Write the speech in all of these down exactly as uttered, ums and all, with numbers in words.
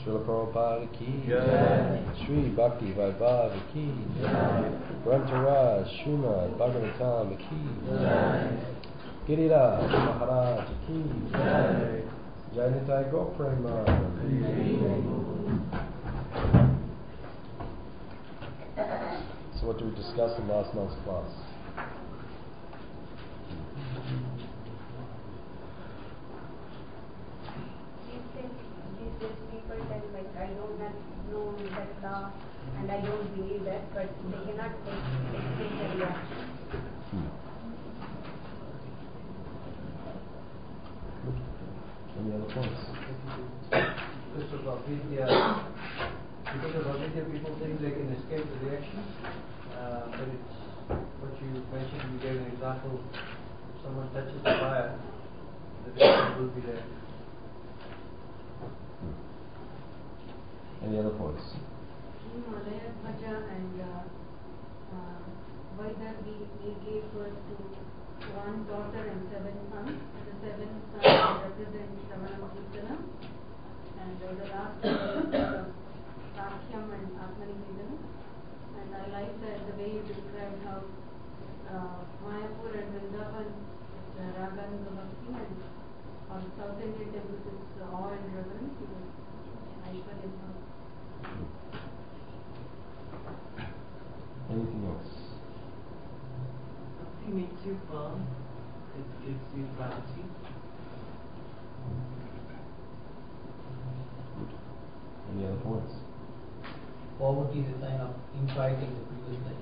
Srila Prabhupada ki Jai. Shri Bhakti Vaibhava ki Jai. Grantaraj Srimad Bhagavatam ki Jai. Giriraj Maharaj ki Jai. Jai Nitai Goprema. So what did we discuss in last night's class? People tell like I don't have no that law and I don't believe that, but they cannot take explain the reaction. Hmm. Any other points? Because of avidya, because of avidya, people think they can escape the reaction, uh, but it's what you mentioned. You gave an example. If someone touches the fire, the reaction will be there. Any other points? Malaya Bhaja and uh, uh, Vaidhi, he gave birth to one daughter and seven sons. The seven sons represent Shravanam Kirtanam, and uh, the last one is uh, Sakhyam and Atmanivedanam. And I like that the way you described how uh, Mayapur and Vrindavan is uh, Raganuga Bhakti, and on South Indian temples it's uh, awe and reverence. Aishwarya Bhakti. Anything else? Bhakti makes you firm. It gives you clarity. Good. Any other points? Poverty is a sign of impiety in the previous life.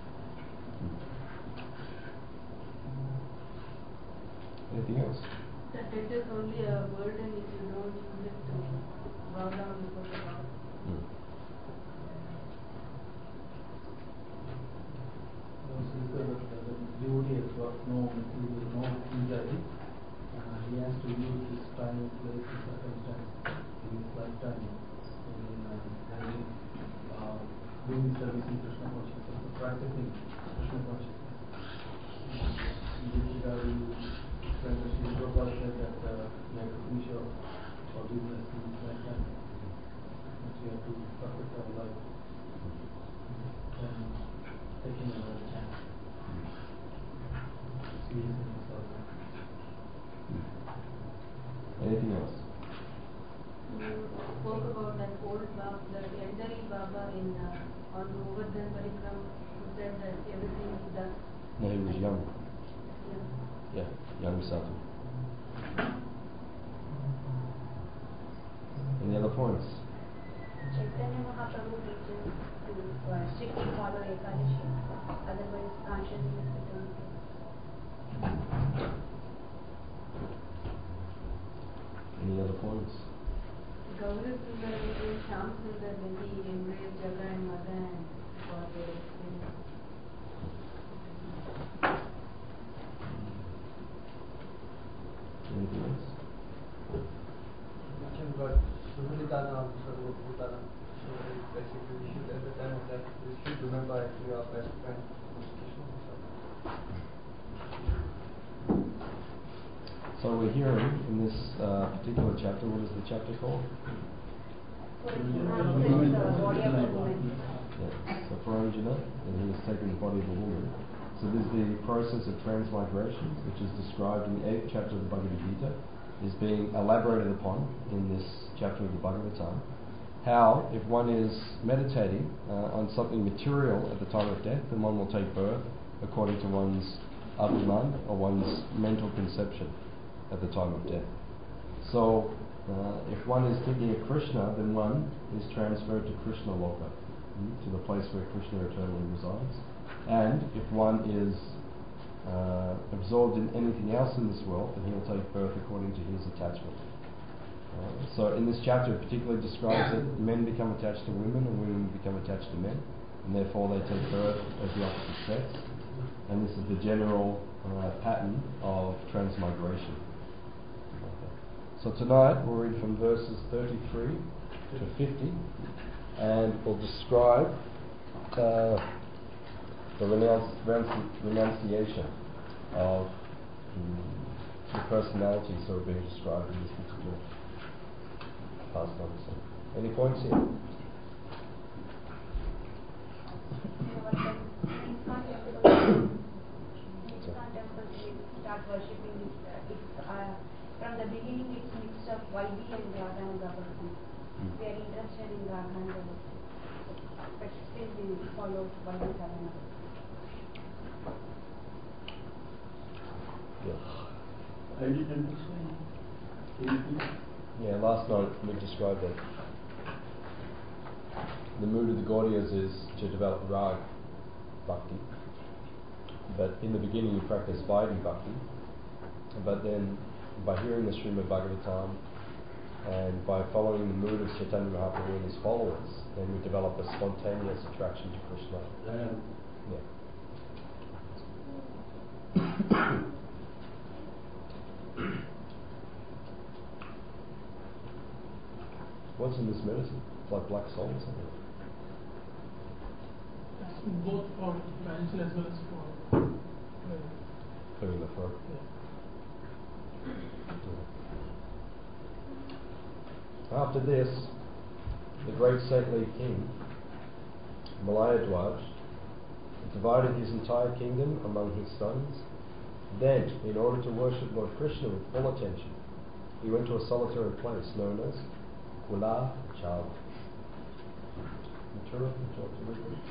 Anything else? That it is only a burden if you don't use it to bow down before the Lord. Hmm. Also because of the devotee has got no material, no injury, uh, he has to use his time, place, and circumstance in his lifetime in uh, having, uh, doing service in Krishna consciousness, so practicing Krishna consciousness. In this regard, you, when the Sri Prabhupada said that uh, you have to finish your business in this lifetime, means you have to perfect our life. Then taking another chance. Seriousness is also. Anything else? You spoke about that old Baba, that elderly Baba in uh, on Govardhan Parikram, who said that everything is done. No, he was young. Yeah. Yeah, young sadhu. Any other points? Chaitanya Mahaprabhu teaches to uh, strictly follow Ekadashi, otherwise consciousness becomes. Any other points? Gaurav Sundar and Shyam Sundar, when he embraced Jaga and Mada and got their experience. Anything else? Mentioned about Sumuditana, Sarvabhutana. So basically, we should at the time of that, we should remember actually our best friend, Krishna himself. So we're hearing in this uh, particular chapter, what is the chapter called? So it's the body of a woman. Yeah. So Paranjana, and he has taken the body of a woman. So there's the process of transmigration, which is described in the eighth chapter of the Bhagavad Gita, is being elaborated upon in this chapter of the Bhagavatam. How, if one is meditating uh, on something material at the time of death, then one will take birth according to one's abhiman, or one's mental conception at the time of death. So, uh, if one is thinking of Krishna, then one is transferred to Krishna Loka, mm, to the place where Krishna eternally resides. And if one is uh, absorbed in anything else in this world, then he will take birth according to his attachment. Uh, so in this chapter it particularly describes that men become attached to women and women become attached to men, and therefore they take birth as the opposite sex. And this is the general uh, pattern of transmigration. Okay. So tonight we'll read from verses thirty-three to fifty, and we'll describe uh, the renounci- renunci- renunciation of um, the personalities that are being described in this particular pastime. Any points here? You know, but then in some temples, in some temples we start worshipping it. Uh, it's uh, from the beginning it's mixed of Vaidhi and Radha and Bhakti. We are interested in Radha and Bhakti, but still we follow Vaidhi Sadhana. Yeah. I didn't understand. Can you please? Yeah, last night we described that. The mood of the Gaudiyas is to develop Rag Bhakti. But in the beginning you practice Vaidhi Bhakti. But then by hearing the Srimad Bhagavatam and by following the mood of Chaitanya Mahaprabhu and his followers, then we develop a spontaneous attraction to Krishna. Um, Yeah. What's in this medicine? It's like black salt or something. Both for prevention as well as for uh, Clearing the throat. yeah. After this, the great saintly king, Malayadwaj, divided his entire kingdom among his sons. Then, in order to worship Lord Krishna with full attention, he went to a solitary place known as Kula Chala. Matura, would you like to read that?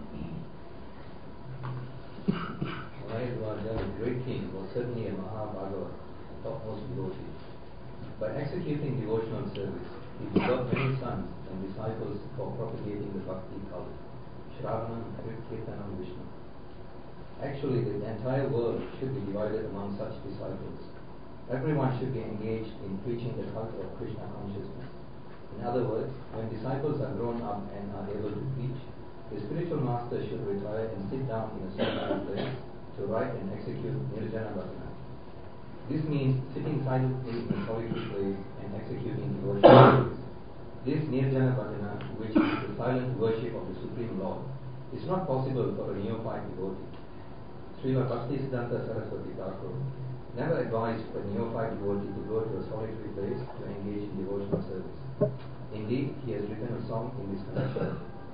Malayadwaja, the great king, was certainly a Mahabhagavad, topmost devotee. By executing devotional service, he begot many sons and disciples for propagating the Bhakti cult, Shravanam, Kirtanam, Vishnu. Actually, the entire world should be divided among such disciples. Everyone should be engaged in preaching the cult of Krishna consciousness. In other words, when disciples are grown up and are able to preach, the spiritual master should retire and sit down in a solitary place to write and execute Nirjana Bhajana. This means sitting silently in a solitary place and executing devotional service. This Nirjana Bhajana, which is the silent worship of the Supreme Lord, is not possible for a neophyte devotee. Srila Bhaktisiddhanta Saraswati Thakur never advised a neophyte devotee to go to a solitary place to engage in devotional service. Indeed, he has written a song in this connection.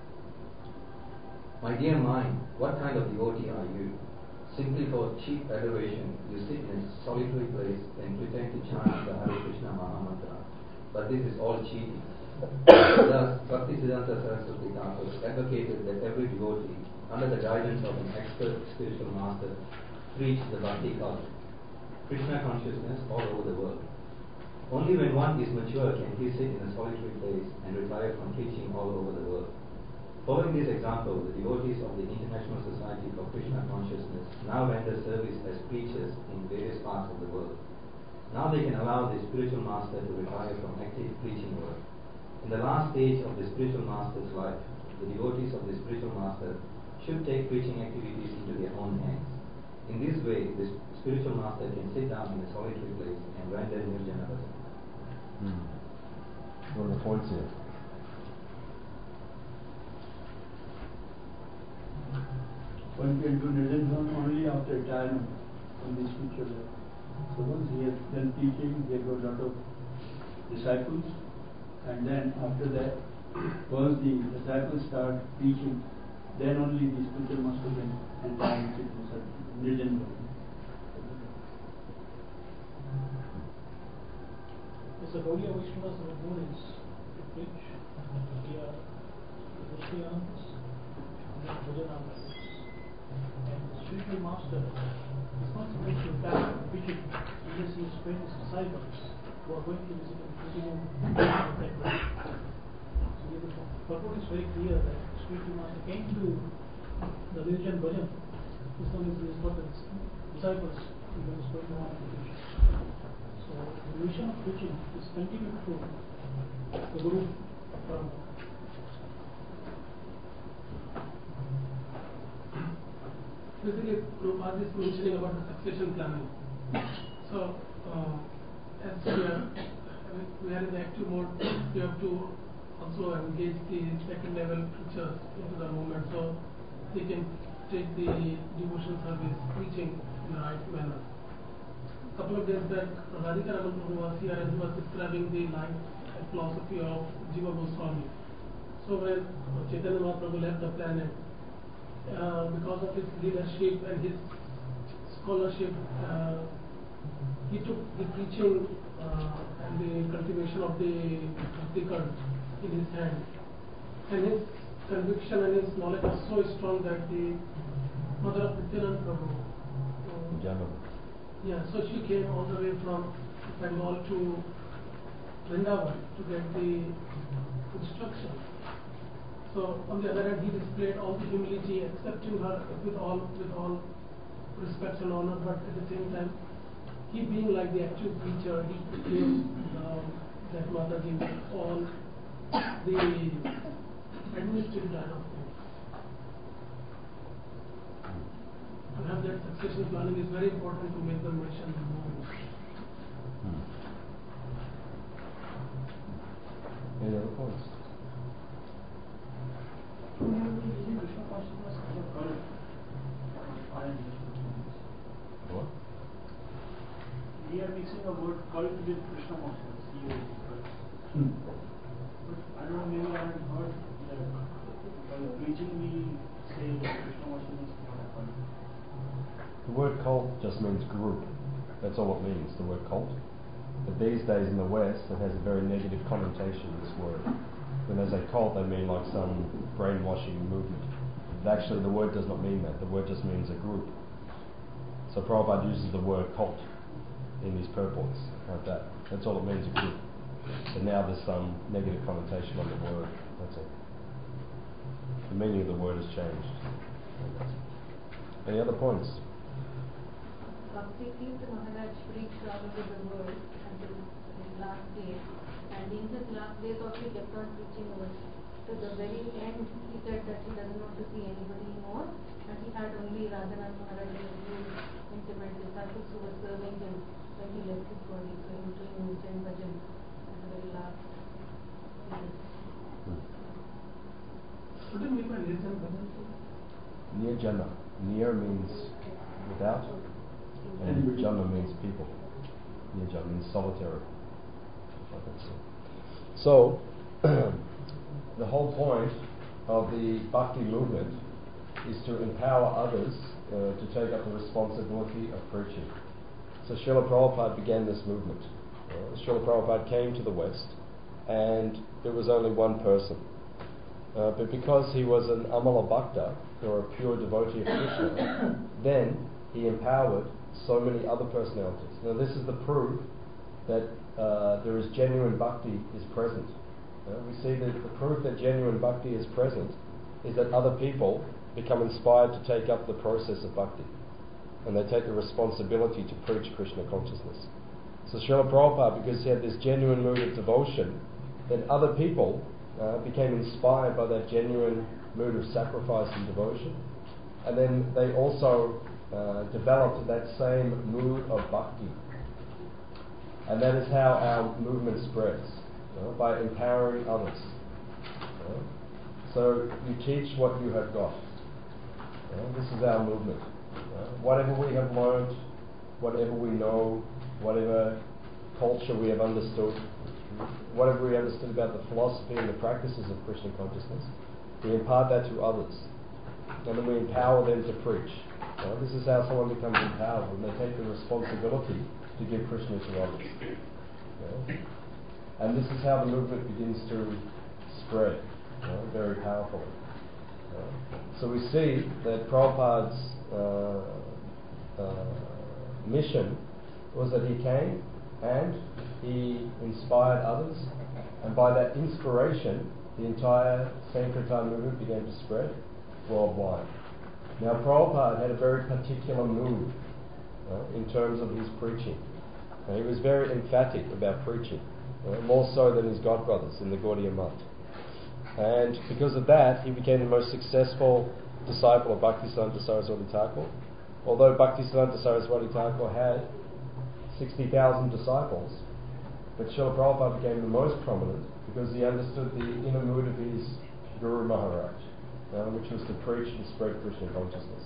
My dear mind, what kind of devotee are you? Simply for cheap adoration, you sit in a solitary place and pretend to chant the Hare Krishna Mahamantra. But this is all cheating. Thus, Bhaktisiddhanta Saraswati Thakur advocated that every devotee, under the guidance of an expert spiritual master, preach the Bhakti cult, Krishna consciousness all over the world. Only when one is mature can he sit in a solitary place and retire from preaching all over the world. Following this example, the devotees of the International Society for Krishna Consciousness now render service as preachers in various parts of the world. Now they can allow the spiritual master to retire from active preaching work. In the last stage of the spiritual master's life, the devotees of the spiritual master should take preaching activities into their own hands. In this way, the spiritual master can sit down in a solitary place and render Nirjana Bhajana. Hmm. What are the points here? One can do Nirjana only after retirement from the spiritual life. So once he has done teaching, he has got a lot of disciples, and then after that, once the disciples start preaching, then only the spiritual master can enter into Nirjana. Yes, the Gaudiya Vaishnavas our goal is to preach via Krishnayantas and then Bhajana practice. And the spiritual master is not supposed to retire from preaching unless he has trained his disciples who are going to visit him, visit him at that way. So the purport is very clear that the spiritual master came to the Nirjana Bhajan as long as he has got the disciples who is going to want to preach. So the mission of preaching is continued through the Guru Parampara. Basically, Prabhupada is mentioning about the succession planning. So, uh, as we are, we are in the active mode, we have to also engage the second level preachers into the movement so they can take the devotional service preaching in the right manner. A couple of days back, Radhika Raman Prabhu was here and he was describing the life the philosophy of Jiva Goswami. So when Chaitanya Mahaprabhu left the planet, uh, because of his leadership and his scholarship, uh, he took the preaching uh, and the cultivation of the Bhakti cult in his hand. And his conviction and his knowledge was so strong that the mother of Nityananda Prabhu, uh, yeah, so she came all the way from Bengal to Vrindavan to get the instruction. So on the other hand, he displayed all the humility, accepting her with all with all respect and honor, but at the same time, he being like the actual preacher, he gave uh, that Mataji all the administrative side of things. To have that succession planning is very important to make the mission move. Any other points? Krishna consciousness is a cult. I What? We are mixing the word cult with Krishna consciousness. C O cult. Hmm. But I don't know, maybe I haven't heard that while preaching we say that Krishna consciousness is not a cult. The word cult just means group. That's all it means, the word cult. But these days in the West, it has a very negative connotation, this word. When they say cult, they mean like some brainwashing movement. But actually, the word does not mean that. The word just means a group. So Prabhupada uses the word cult in his purports, like that. That's all it means, a group. But now there's some negative connotation on the word. That's all. The meaning of the word has changed. Any other points? Bhakti Tirtha Maharaj preached all over the world until his last days. And in his last days also he kept on preaching the word. To the very end he said that he doesn't want to see anybody more, and he had only Radhanath Maharaj and a few intimate disciples who were serving him when he left his body. So he was doing Nirjan Bhajan at the very last days. What do you mean by Nirjan Bhajan? Nirjana. Nir means without, and Jana means people. Nirjana means solitary. So, the whole point of the Bhakti movement is to empower others uh, to take up the responsibility of preaching. So Srila Prabhupada began this movement. Uh, Srila Prabhupada came to the West, and there was only one person. Uh, but because he was an Amala Bhakta, or a pure devotee of Krishna, then he empowered so many other personalities. Now this is the proof that uh, there is genuine bhakti is present. Uh, we see that the proof that genuine bhakti is present is that other people become inspired to take up the process of bhakti, and they take the responsibility to preach Krishna consciousness. So Srila Prabhupada, because he had this genuine mood of devotion, then other people uh, became inspired by that genuine mood of sacrifice and devotion, and then they also uh, developed that same mood of bhakti. And that is how our movement spreads, you know, by empowering others. You know. So you teach what you have got. You know, this is our movement. You know. Whatever we have learned, whatever we know, whatever culture we have understood, whatever we understood about the philosophy and the practices of Krishna consciousness, we impart that to others. And then we empower them to preach. You know, this is how someone becomes empowered, when they take the responsibility to give Krishna to others. Okay? And this is how the movement begins to spread, you know, very powerfully. Uh, so we see that Prabhupada's uh, uh, mission was that he came and he inspired others, and by that inspiration the entire Sankirtan movement began to spread worldwide. Now Prabhupada had a very particular mood uh, in terms of his preaching. Uh, he was very emphatic about preaching, uh, more so than his godbrothers in the Gaudiya Math. And because of that, he became the most successful disciple of Bhaktisiddhanta Saraswati Thakur. Although Bhaktisiddhanta Saraswati Thakur had sixty thousand disciples, but Srila Prabhupada became the most prominent because he understood the inner mood of his Guru Maharaj, uh, which was to preach and spread Krishna consciousness.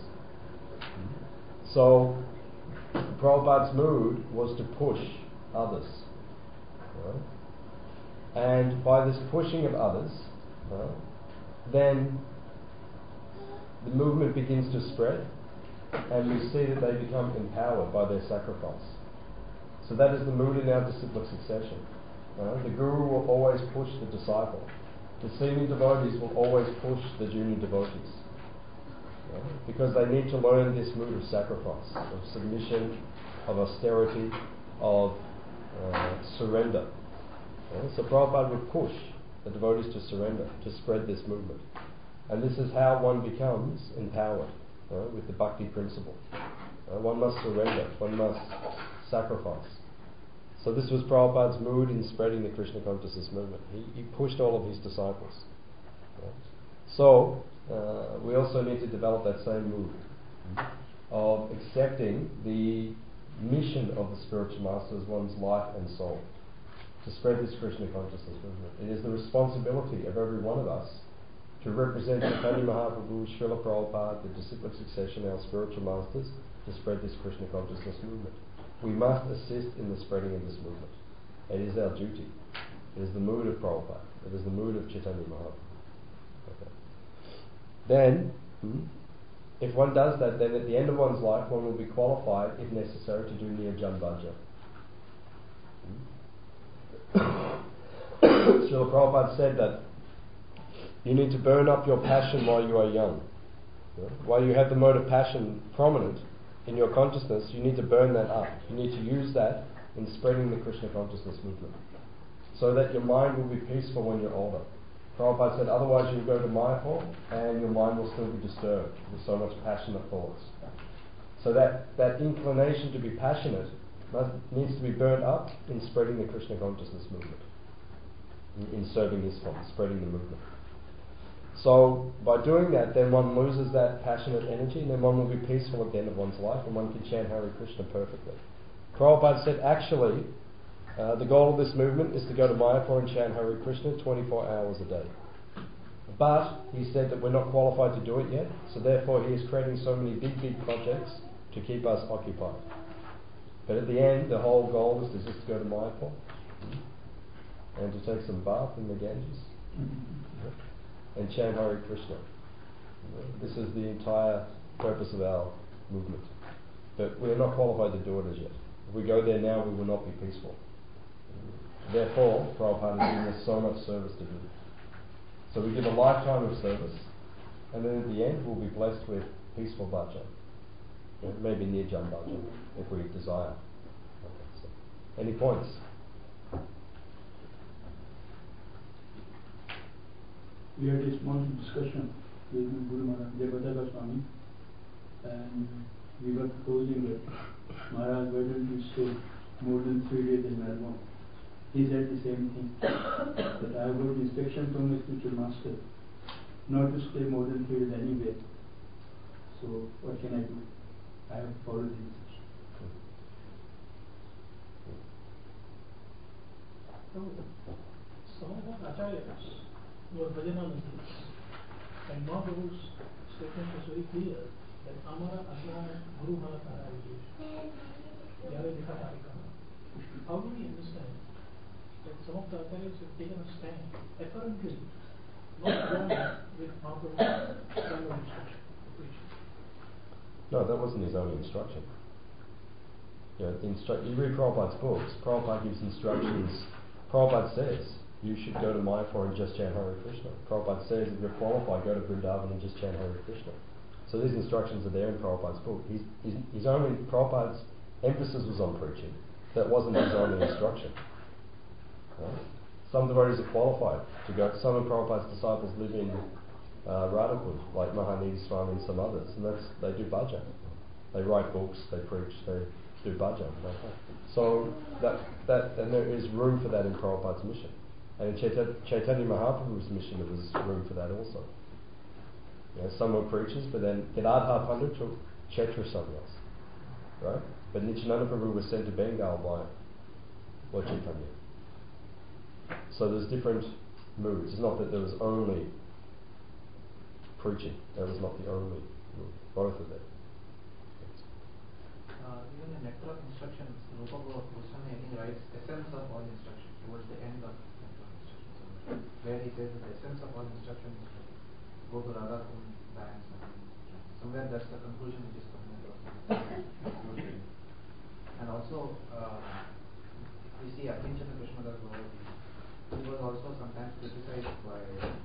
So, Prabhupada's mood was to push others. Right? And by this pushing of others, uh, then the movement begins to spread, and we see that they become empowered by their sacrifice. So that is the mood in our disciplic succession. Uh, the guru will always push the disciple. The senior devotees will always push the junior devotees. Uh, because they need to learn this mood of sacrifice, of submission, of austerity, of uh, surrender. Uh, so Prabhupada would push the devotees to surrender, to spread this movement. And this is how one becomes empowered uh, with the bhakti principle. Uh, one must surrender, one must sacrifice. So this was Prabhupada's mood in spreading the Krishna consciousness movement. He, he pushed all of his disciples. Right? So uh, we also need to develop that same mood of accepting the mission of the spiritual master as one's life and soul, to spread this Krishna consciousness movement. It is the responsibility of every one of us to represent Chaitanya Mahaprabhu, Srila Prabhupada, the disciplic succession, our spiritual masters, to spread this Krishna consciousness movement. We must assist in the spreading of this movement. It is our duty. It is the mood of Prabhupada. It is the mood of Chaitanya Mahaprabhu. Okay. Then, hmm, if one does that, then at the end of one's life, one will be qualified, if necessary, to do Nirjan Bhaja. Hmm. Srila Prabhupada said that you need to burn up your passion while you are young. Yeah? While you have the mode of passion prominent in your consciousness, you need to burn that up. You need to use that in spreading the Krishna consciousness movement, so that your mind will be peaceful when you're older. Prabhupada said, otherwise you'll go to Mayapur and your mind will still be disturbed with so much passionate thoughts. So that, that inclination to be passionate must, needs to be burnt up in spreading the Krishna consciousness movement, in, in serving ISKCON, spreading the movement. So by doing that, then one loses that passionate energy, and then one will be peaceful at the end of one's life, and one can chant Hare Krishna perfectly. Prabhupada said, actually, uh, the goal of this movement is to go to Mayapur and chant Hare Krishna twenty-four hours a day. But he said that we're not qualified to do it yet, so therefore he is creating so many big, big projects to keep us occupied. But at the end, the whole goal is to just go to Mayapur and to take some bath in the Ganges and chant Hare Krishna. This is the entire purpose of our movement. But we are not qualified to do it as yet. If we go there now, we will not be peaceful. Therefore, Prabhupada is giving us so much service to do. So we give a lifetime of service, and then at the end we'll be blessed with peaceful bhajan. You know, maybe Nirjan bhajan, if we desire. Okay, so. Any points? We had a small discussion with Guru Maharaj Jayabhadra Swami, and we were proposing that Maharaj, why don't you stay more than three days in Melbourne? He said the same thing, that I have got inspection from my spiritual master not to stay more than three days anywhere. So what can I do? I have followed his instruction. Some of our acharyas were Bhajananandis, and Mahaprabhu's statement was very clear that Amara Ajna Guru Bhalatara Yare Dikha Tarika. How do we understand that some of the acharyas have taken a stand, apparently not going with Mahaprabhu's kind of instruction? No, that wasn't his only instruction. You, know, instru- you read Prabhupada's books, Prabhupada gives instructions. Prabhupada says, you should go to Mayapur and just chant Hare Krishna. Prabhupada says, if you're qualified, go to Vrindavan and just chant Hare Krishna. So these instructions are there in Prabhupada's book. His, his, his only, Prabhupada's emphasis was on preaching. That wasn't his only instruction. Right? Some devotees are qualified to go. Some of Prabhupada's disciples live in uh, Radhakud, like Mahanidhi Swami and some others, and that's, they do bhajan. They write books, they preach, they do bhajan. Okay? So that, that, and there is room for that in Prabhupada's mission. And in Chaitanya, Chaitanya Mahaprabhu's mission, there was room for that also. You know, some were preachers, but then Gadadhar Pandit took Kshetra sannyas, right? But Nityananda Prabhu was sent to Bengal by Lord Chaitanya. So there's different moods. It's not that there was only preaching. That was not the only mood. Both of them. Uh, even in Nectar of Instructions, Rupa Goswami, I think, writes essence of all instruction towards the end of Nectar of Instruction. where he says that the essence of all instruction is to go to Radha Kund banks, and somewhere that's the conclusion which is coming across. And also, uh, we see Akinchana Krishnadas Bhagavati, he was also sometimes criticized by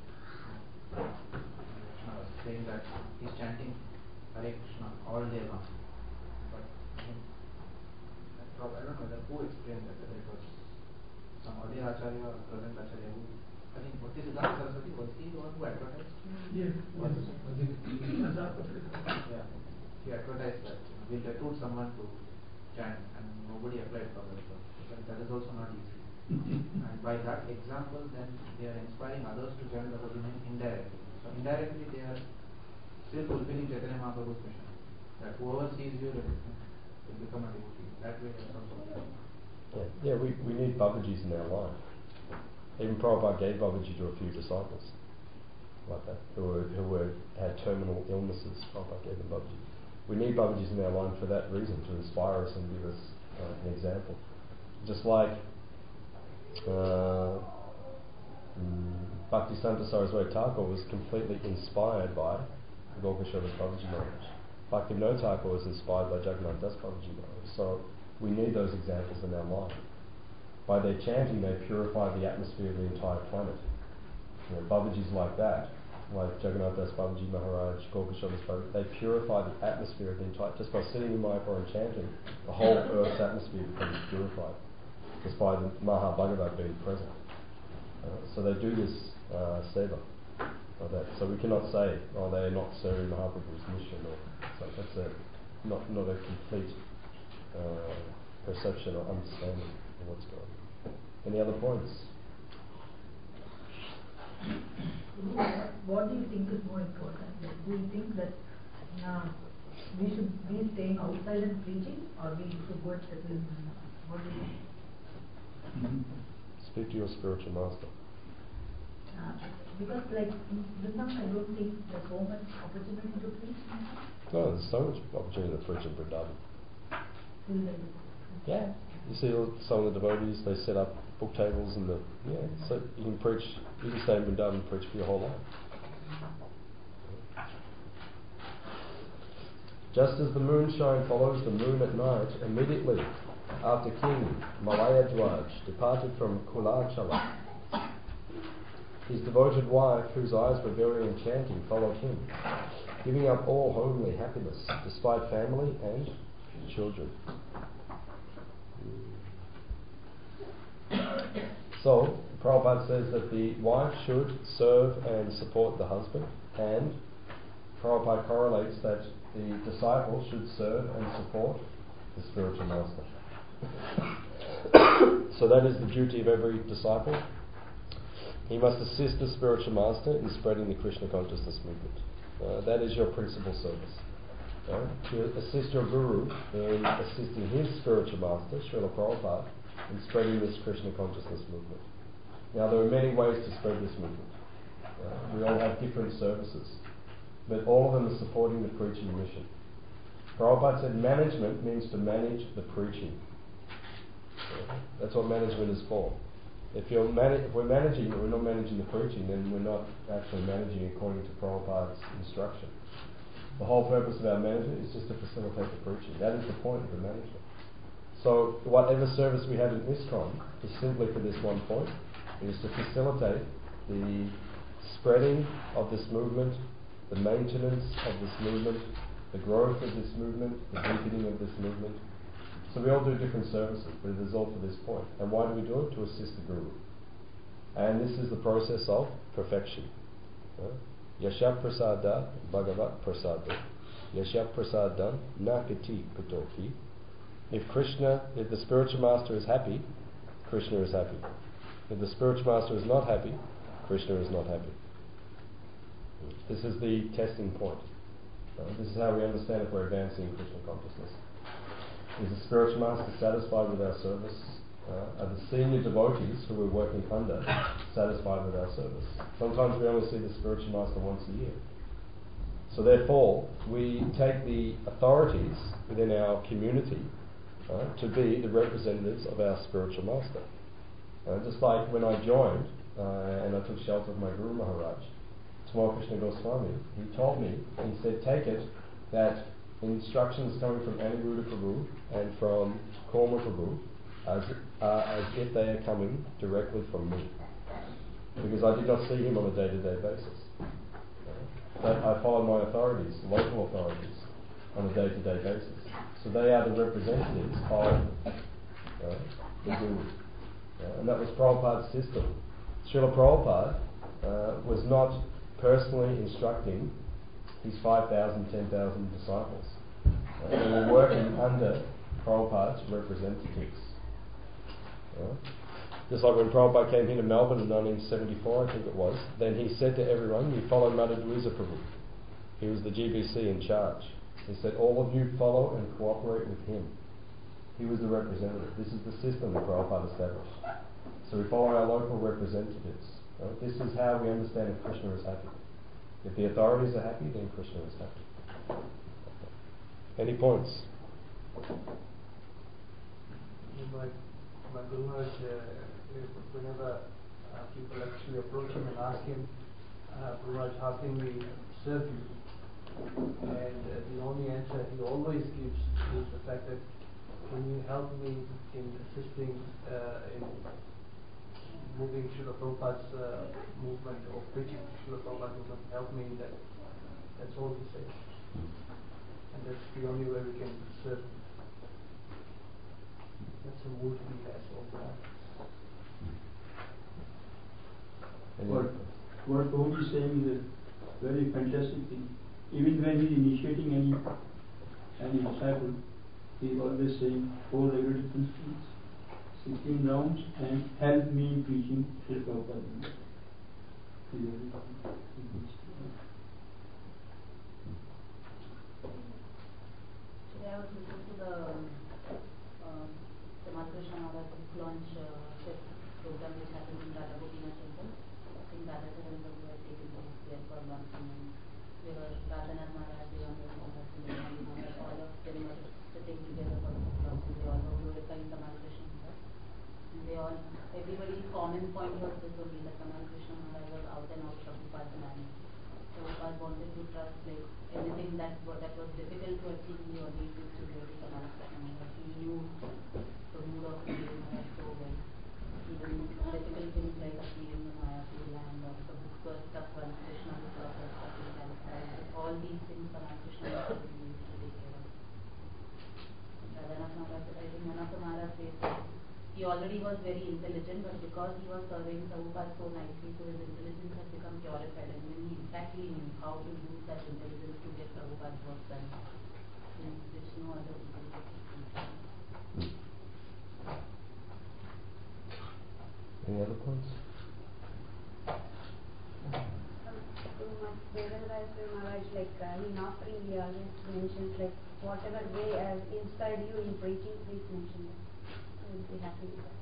Vaishnavas, saying that he's chanting Hare Krishna all day long. But I mean, I don't know whether who explained that, whether it was some earlier Acharya or present Acharya who, I think Bhakti Siddhanta Saraswati, was he the one who advertised? Yes. Was yes. it? Yeah. He advertised that you know, we'll recruit someone to chant, and nobody applied for that. So that is also not easy. And by that example, then they are inspiring others to chant the holy name indirectly. So indirectly, they are still fulfilling Chaitanya Mahaprabhu's mission, that whoever sees you will become a devotee. That way, they are also. Yeah, yeah we, we need Babajis in our life. Even Prabhupada gave Babaji to a few disciples like that, who were, who were had terminal illnesses. Prabhupada gave them Babaji. We need Babajis in our life for that reason, to inspire us and give us uh, an example. Just like uh, um, Bhaktisiddhanta Saraswati Thakur was completely inspired by Gaurkishore Babaji Maharaj. Bhaktivinoda Thakur was inspired by Jagannath Das Babaji Maharaj. So we need those examples in our life. By their chanting, they purify the atmosphere of the entire planet. You know, Babajis like that, like Jagannath Das Babaji Maharaj, Gaurkishore Das Babaji, they purify the atmosphere of the entire. Just by sitting in Mayapur and chanting, the whole Earth's atmosphere becomes purified, just by the Maha Bhagavat being present. Uh, so they do this uh, seva. Like that. So we cannot say, oh, they are not serving Mahaprabhu's mission, or so that's a, not not a complete uh, perception or understanding of what's going on. Any other points? What do you think is more important? Do you think that uh, we should be staying outside and preaching, or we should go and settle in? What do you think? Mm-hmm. Speak to your spiritual master. Uh, because like in Vrindavan, I don't think there's so much opportunity to preach. No, there's so much opportunity to preach in Vrindavan. Still there is. Yeah. You see some of the devotees, they set up book tables and the, yeah, so you can preach, you can stay in Vrindavan and preach for your whole life. Just as the moonshine follows the moon at night, immediately after King Malayadwaj departed from Kulachala, his devoted wife, whose eyes were very enchanting, followed him, giving up all homely happiness, despite family and children. So, Prabhupada says that the wife should serve and support the husband, and Prabhupada correlates that the disciple should serve and support the spiritual master. So that is the duty of every disciple. He must assist the spiritual master in spreading the Krishna consciousness movement. Uh, that is your principal service. Uh, to assist your guru in assisting his spiritual master, Srila Prabhupada, in spreading this Krishna consciousness movement. Now there are many ways to spread this movement. Uh, we all have different services, but all of them are supporting the preaching mission. Prabhupada said management means to manage the preaching. Uh, that's what management is for. If, you're mani- if we're managing, but we're not managing the preaching, then we're not actually managing according to Prabhupada's instruction. The whole purpose of our management is just to facilitate the preaching. That is the point of the management. So whatever service we have in ISKCON is simply for this one point. It is to facilitate the spreading of this movement, the maintenance of this movement, the growth of this movement, the deepening of this movement. So we all do different services, but it is all for this point. And why do we do it? To assist the Guru. And this is the process of perfection. Yasha prasada bhagavat prasada. Yasha prasadam nakati kutoki. If Krishna, if the spiritual master is happy, Krishna is happy. If the spiritual master is not happy, Krishna is not happy. This is the testing point. Uh, this is how we understand if we're advancing in Krishna consciousness. Is the spiritual master satisfied with our service? Uh, are the senior devotees who we're working under satisfied with our service? Sometimes we only see the spiritual master once a year. So therefore, we take the authorities within our community uh, to be the representatives of our spiritual master. Uh, just like when I joined uh, and I took shelter of my Guru Maharaj, Tamal Krishna Goswami, he told me, he said, take it that instructions coming from Aniruddha Prabhu and from Korma Prabhu as, uh, as if they are coming directly from me. Because I did not see him on a day-to-day basis. But I followed my authorities, local authorities, on a day-to-day basis. So they are the representatives of uh, the Guru. Uh, and that was Prabhupada's system. Srila Prabhupada uh, was not personally instructing his five thousand, ten thousand disciples. Uh, they were working under Prabhupada's representatives. Uh, just like when Prabhupada came here to Melbourne in nineteen seventy-four, I think it was, then he said to everyone, you follow Madhudwiza Prabhu. He was the G B C in charge. He said, all of you follow and cooperate with him. He was the representative. This is the system that Prabhupada established. So we follow our local representatives. Uh, this is how we understand if Krishna is happy. If the authorities are happy, then Krishna is happy. Any points? My, my Guru Maharaj, uh, whenever uh, people actually approach him and ask him, uh, Guru Maharaj, how can we serve you? And uh, the only answer he always gives is the fact that, can you help me in assisting uh, in moving Srila Prabhupada's uh, movement or preaching Srila Prabhupada's movement? Help me in that. That's all he says. And that's the only way we can serve. That's a mood he has all the time. What, what Prabhuji is saying is a very fantastic thing. Even when he is initiating any any disciple, he is always saying four regulative principles, sixteen rounds, and help me in preaching Srila Prabhupada. Today I was listening to the um, Tamal Krishna Maharaj book launch uh, program which happened in Radha Gopinath Temple. I think Radha Charan Prabhu had taken place there for months and months. There were Radhanath Maharaj, Devananda Maharaj, Sundarmani Maharaj, all of them were sitting together for the book launch, and they all were glorifying Tamal Krishna Maharaj. And they all, everybody's common point was this only, that Tamal Krishna Maharaj was out and out Prabhupada's man. Prabhupada wanted to trust, like, anything that, that was difficult to achieve, he always used to go to Tamal Krishna Maharaj. He knew the mood of the Guru Maharaj so well. Even difficult things like achieving the Mayapur land, or the book was stuck when Krishna was stuck in California. All these things Tamal Krishna Maharaj used to take care of. Radhanath Maharaj, I think one of the Maharaj says that he already was very intelligent, but because he was serving Prabhupada so nicely, so his intelligence had become purified, and then he exactly knew how to use that intelligence to get Prabhupada's work done, which no other people could do. Any other points? Maharaj, like uh, in offering, he always mentions like whatever way has inspired you in preaching, please mention it. I will be happy with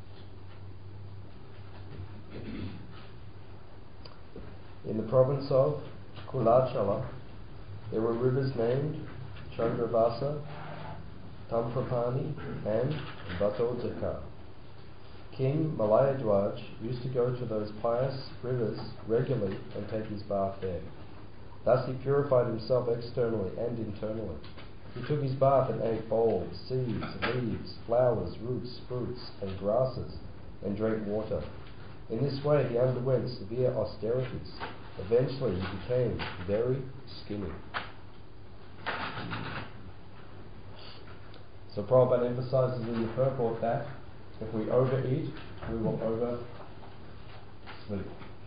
that. In the province of Kulachala, there were rivers named Chandravasa, Tamprapani, and Vatodaka. King Malayadwaj used to go to those pious rivers regularly and take his bath there. Thus he purified himself externally and internally. He took his bath and ate bulbs, seeds, leaves, flowers, roots, fruits, and grasses, and drank water. In this way he underwent severe austerities. Eventually he became very skinny. So Prabhupada emphasizes in the purport that if we overeat, we will oversleep.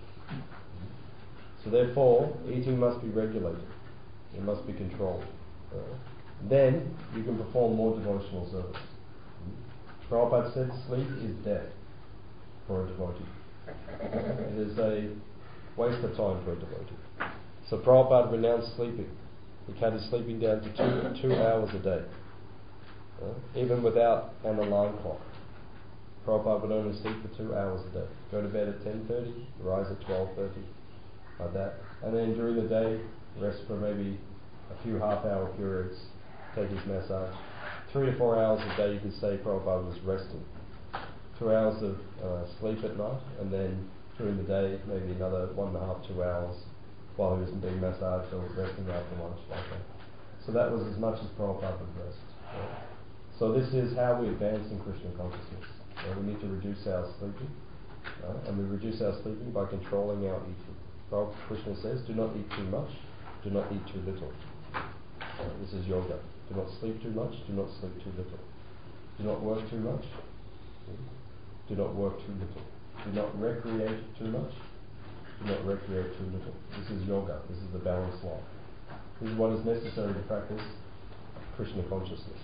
So therefore, eating must be regulated. It must be controlled. Uh, then you can perform more devotional service. Prabhupada said sleep is death for a devotee. It is a waste of time for a devotee. So Prabhupada renounced sleeping. He cut his sleeping down to two, two hours a day. Uh, even without an alarm clock. Prabhupada would only sleep for two hours a day. Go to bed at ten thirty, rise at twelve thirty, like that. And then during the day, rest for maybe a few half-hour periods, take his massage. Three to four hours a day, you could say Prabhupada was resting. Two hours of uh, sleep at night, and then during the day, maybe another one and a half, two hours while he was being massaged or resting after lunch, like that. So that was as much as Prabhupada would rest. Yeah. So this is how we advance in Krishna consciousness. Uh, we need to reduce our sleeping, uh, and we reduce our sleeping by controlling our eating. Prabhupada Krishna says, do not eat too much, do not eat too little. Uh, this is yoga. Do not sleep too much, do not sleep too little. Do not work too much, do not work too little. Do not recreate too much, do not recreate too little. This is yoga, this is the balanced life. This is what is necessary to practice Krishna consciousness.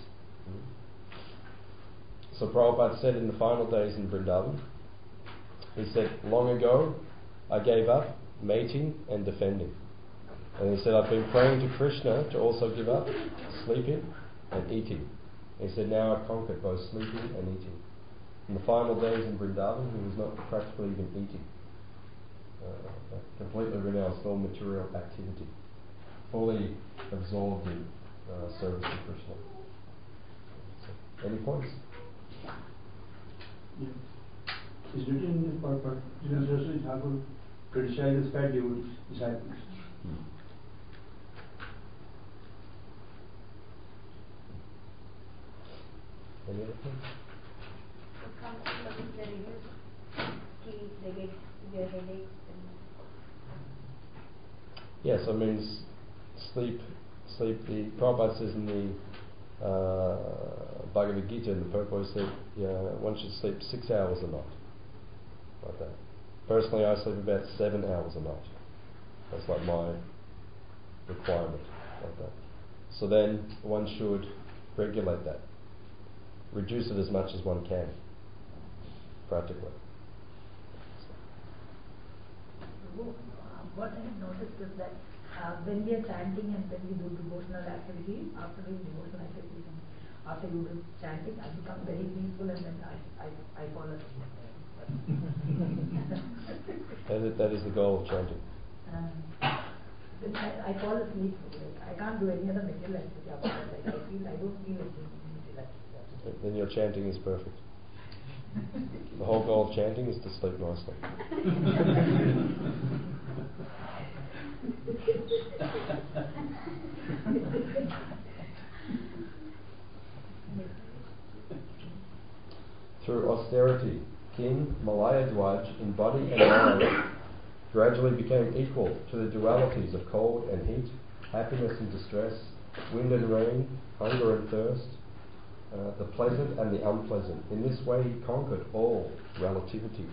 So Prabhupada said in the final days in Vrindavan, he said, long ago I gave up mating and defending. And he said, I've been praying to Krishna to also give up sleeping and eating. And he said, now I've conquered both sleeping and eating. In the final days in Vrindavan, he was not practically even eating. Uh, completely renounced all material activity. Fully absorbed in uh, service to Krishna. So, any points? Yeah. It's written in the purport. Jivan Saraswati Thakur criticizes fat devotees, disciples. Hmm. Any other points? It comes to the reduce sleep, they get severe headaches. And yes, I mean s- sleep. Sleep. The Prabhupada says in the uh, Bhagavad Gita in the purport that yeah, one should sleep six hours a night, like that. Personally, I sleep about seven hours a night. That's like my requirement, like that. So then one should regulate that, reduce it as much as one can, practically. What I have noticed is that uh, when we are chanting and when we do devotional activities, after doing devotional activities and after you do chanting, I become very peaceful and then I, I, I fall asleep. that, is, that is the goal of chanting. Um, then I, I fall asleep. Like, I can't do any other material activity after that. Like, I feel I don't feel anything material activity. Then your chanting is perfect. The whole goal of chanting is to sleep nicely. Through austerity, King Malayadwaj in body and mind gradually became equal to the dualities of cold and heat, happiness and distress, wind and rain, hunger and thirst, uh, the pleasant and the unpleasant. In this way he conquered all relativities.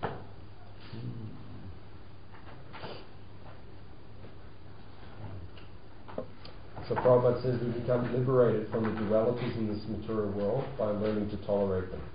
So Prabhupada says we become liberated from the dualities in this material world by learning to tolerate them.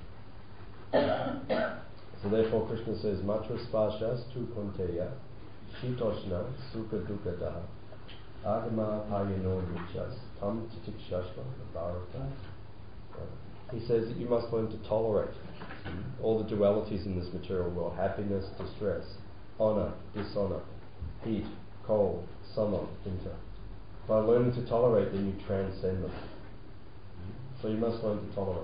So therefore Krishna says, Matra spashas tu kunteya, shitoshna sukha dukkadaha, agama payano nichas, tam titikshashva bharata. He says that you must learn to tolerate all the dualities in this material world, happiness, distress, honor, dishonor, heat, cold, summer, winter. By learning to tolerate them, you transcend them. So you must learn to tolerate.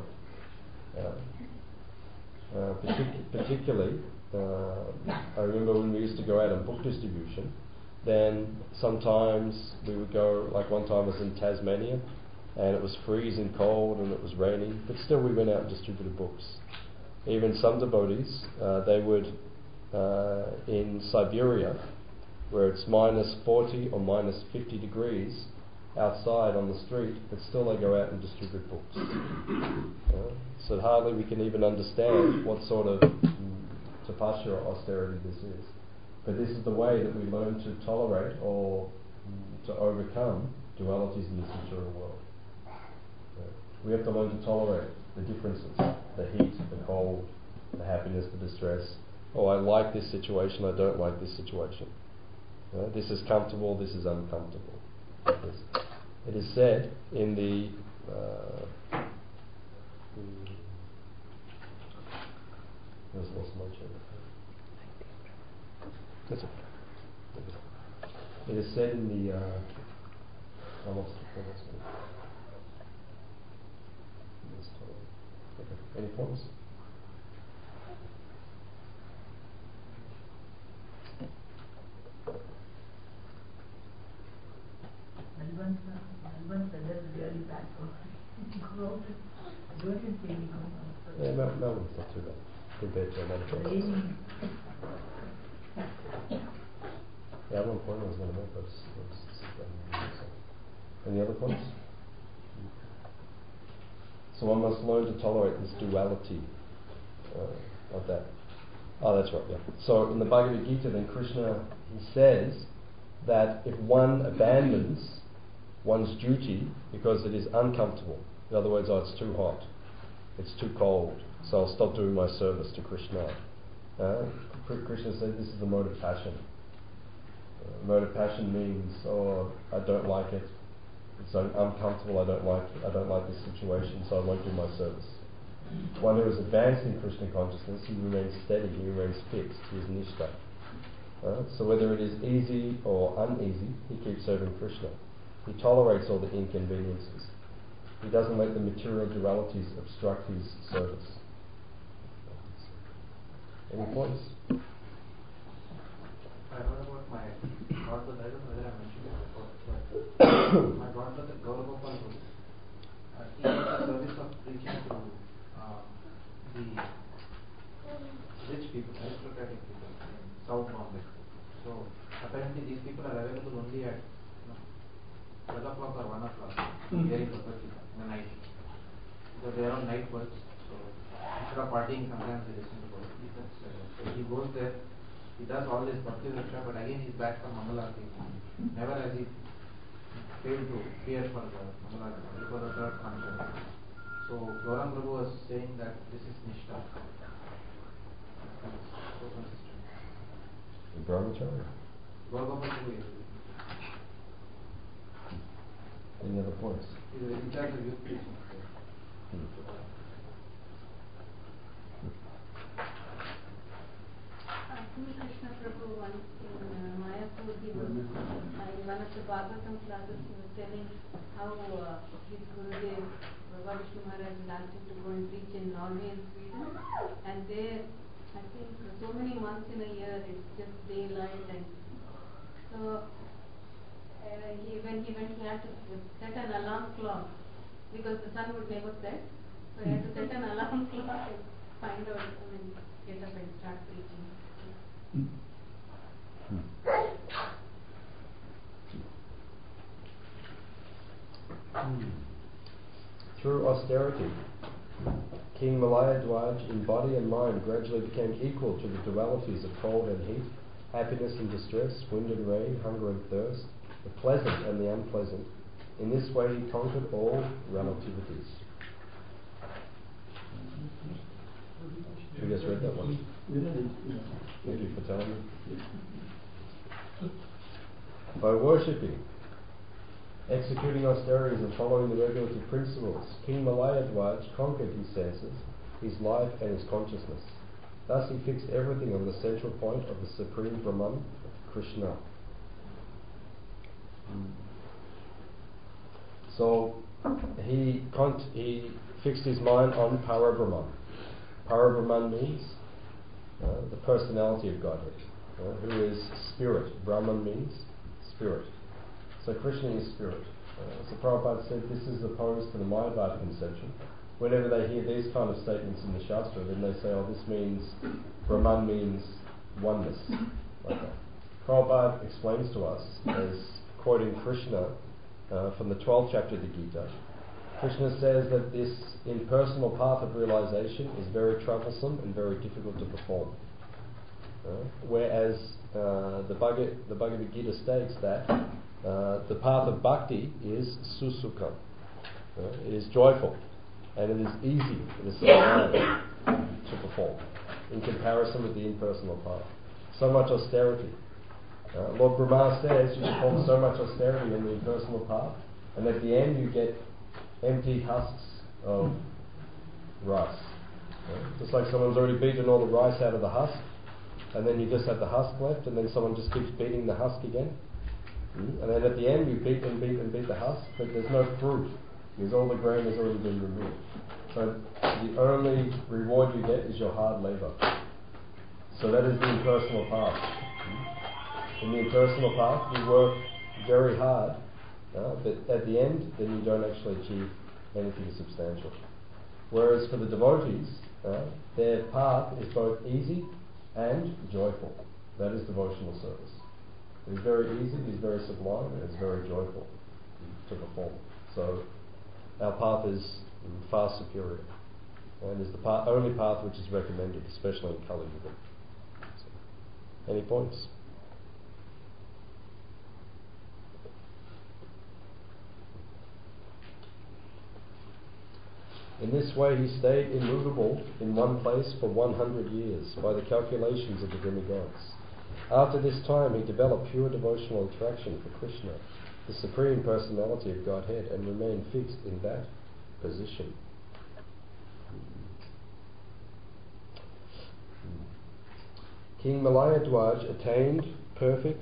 Uh, uh, partic- particularly, uh, I remember when we used to go out on book distribution, then sometimes we would go, like one time I was in Tasmania, and it was freezing cold and it was raining, but still we went out and distributed books. Even some devotees, uh, they would, uh, in Siberia, where it's minus forty or minus fifty degrees outside on the street, but still they go out and distribute books. Uh, so hardly we can even understand what sort of mm, tapasya or austerity this is. But this is the way that we learn to tolerate or mm, to overcome dualities in this material world. Uh, we have to learn to tolerate the differences, the heat, the cold, the happiness, the distress. Oh, I like this situation, I don't like this situation. Uh, this is comfortable, this is uncomfortable. Yes. It is said in the uh, hmm, I just lost my chain of thought. That's okay. It is said in the uh, I lost it. I lost it. Okay. Any points? Yeah, Mel- Melbourne's not too bad compared to another place. Yeah, at one point I was going to make those. Any other points? So one must learn to tolerate this duality uh, of that. Oh, that's right, yeah. So in the Bhagavad Gita, then Krishna, he says that if one abandons one's duty because it is uncomfortable, in other words, oh, it's too hot, it's too cold, so I'll stop doing my service to Krishna. Uh, Krishna said this is the mode of passion. Uh, mode of passion means, oh, I don't like it, it's un- uncomfortable, I don't like it, I don't like this situation, so I won't do my service. One who is advanced in Krishna consciousness, he remains steady, he remains fixed, he is nishtha. Uh, so whether it is easy or uneasy, he keeps serving Krishna. He tolerates all the inconveniences. He doesn't let the material dualities obstruct his service. Any points? I heard about my godbrother, I don't know whether I mentioned it before, but my godbrother, Gauragopal, uh, he did the service of preaching to uh, the rich people, aristocratic people in South Bombay. So apparently these people are available only at you know, twelve o'clock or one o'clock hearing Bhagavad Gita in the night. Because they are all night birds, so instead of partying sometimes they listen to Bhagavad Gita. So he goes there, he does all this Bhakti Raksha, but again he's back from Mangalarti. Never has he failed to appear for the Mangalarti because of that conscience. So Gauranga Prabhu was saying that this is Nishtha. So consistent. The Brahmacharya. Gauranga Prabhu is. Any other points? He's in charge of youth preaching. Hmm. Krishna Prabhu once in uh, Mayapur, he was, uh, in one of the Bhagavatam classes, he was telling how uh, his Gurudev, Baba Vishnu Maharaj, asked him to go and preach in Norway and Sweden. And there, I think, so many months in a year, it's just daylight. And so, uh, he, when he went, he had to set an alarm clock because the sun would never set. So he had to set an alarm clock and find out, I mean, get up and start preaching. Hmm. Through austerity, King Malayadwaj in body and mind gradually became equal to the dualities of cold and heat, happiness and distress, wind and rain, hunger and thirst, the pleasant and the unpleasant. In this way he conquered all relativities. We just read that one. Thank you for telling me. By worshipping, executing austerities and following the regulative principles, King Malayadwaj conquered his senses, his life and his consciousness. Thus he fixed everything on the central point of the Supreme Brahman, Krishna. So he, con- he fixed his mind on Parabrahman. Parabrahman means uh, the personality of Godhead, uh, who is spirit. Brahman means spirit. So Krishna is spirit. Uh, so Prabhupada said this is opposed to the Mayavada conception. Whenever they hear these kind of statements in the Shastra, then they say, oh, this means, Brahman means oneness. Like that. Prabhupada explains to us, as quoting Krishna uh, from the twelfth chapter of the Gita, Krishna says that this impersonal path of realization is very troublesome and very difficult to perform. Uh, whereas uh, the, Bhagavad, the Bhagavad Gita states that uh, the path of bhakti is susukam. Uh, it is joyful and it is easy, it is sublime to perform in comparison with the impersonal path. So much austerity. Uh, Lord Brahma says you perform so much austerity in the impersonal path, and at the end you get empty husks of rice. Uh, just like someone's already beaten all the rice out of the husk, and then you just have the husk left, and then someone just keeps beating the husk again. Mm? And then at the end you beat and beat and beat the husk, but there's no fruit, because all the grain has already been removed. So the only reward you get is your hard labour. So that is the impersonal path. Mm? In the impersonal path, you work very hard, uh, but at the end, then you don't actually achieve anything substantial. Whereas for the devotees, uh, their path is both easy and joyful. That is devotional service. It is very easy, it is very sublime, and it is very joyful to perform. So our path is far superior, and is the path, only path which is recommended, especially in Kali Yuga. So, any points? In this way he stayed immovable in one place for one hundred years by the calculations of the demigods. After this time he developed pure devotional attraction for Krishna, the Supreme Personality of Godhead, and remained fixed in that position. King Malayadwaj attained perfect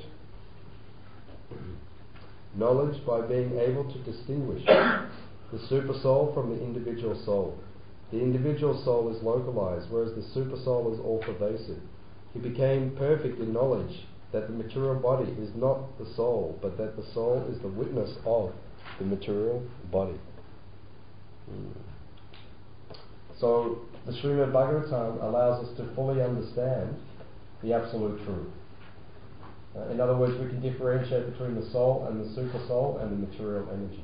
knowledge by being able to distinguish the super soul from the individual soul. The individual soul is localized, whereas the super soul is all pervasive. He became perfect in knowledge that the material body is not the soul, but that the soul is the witness of the material body. Mm. So the Srimad Bhagavatam allows us to fully understand the absolute truth. Uh, in other words, we can differentiate between the soul and the super soul and the material energy.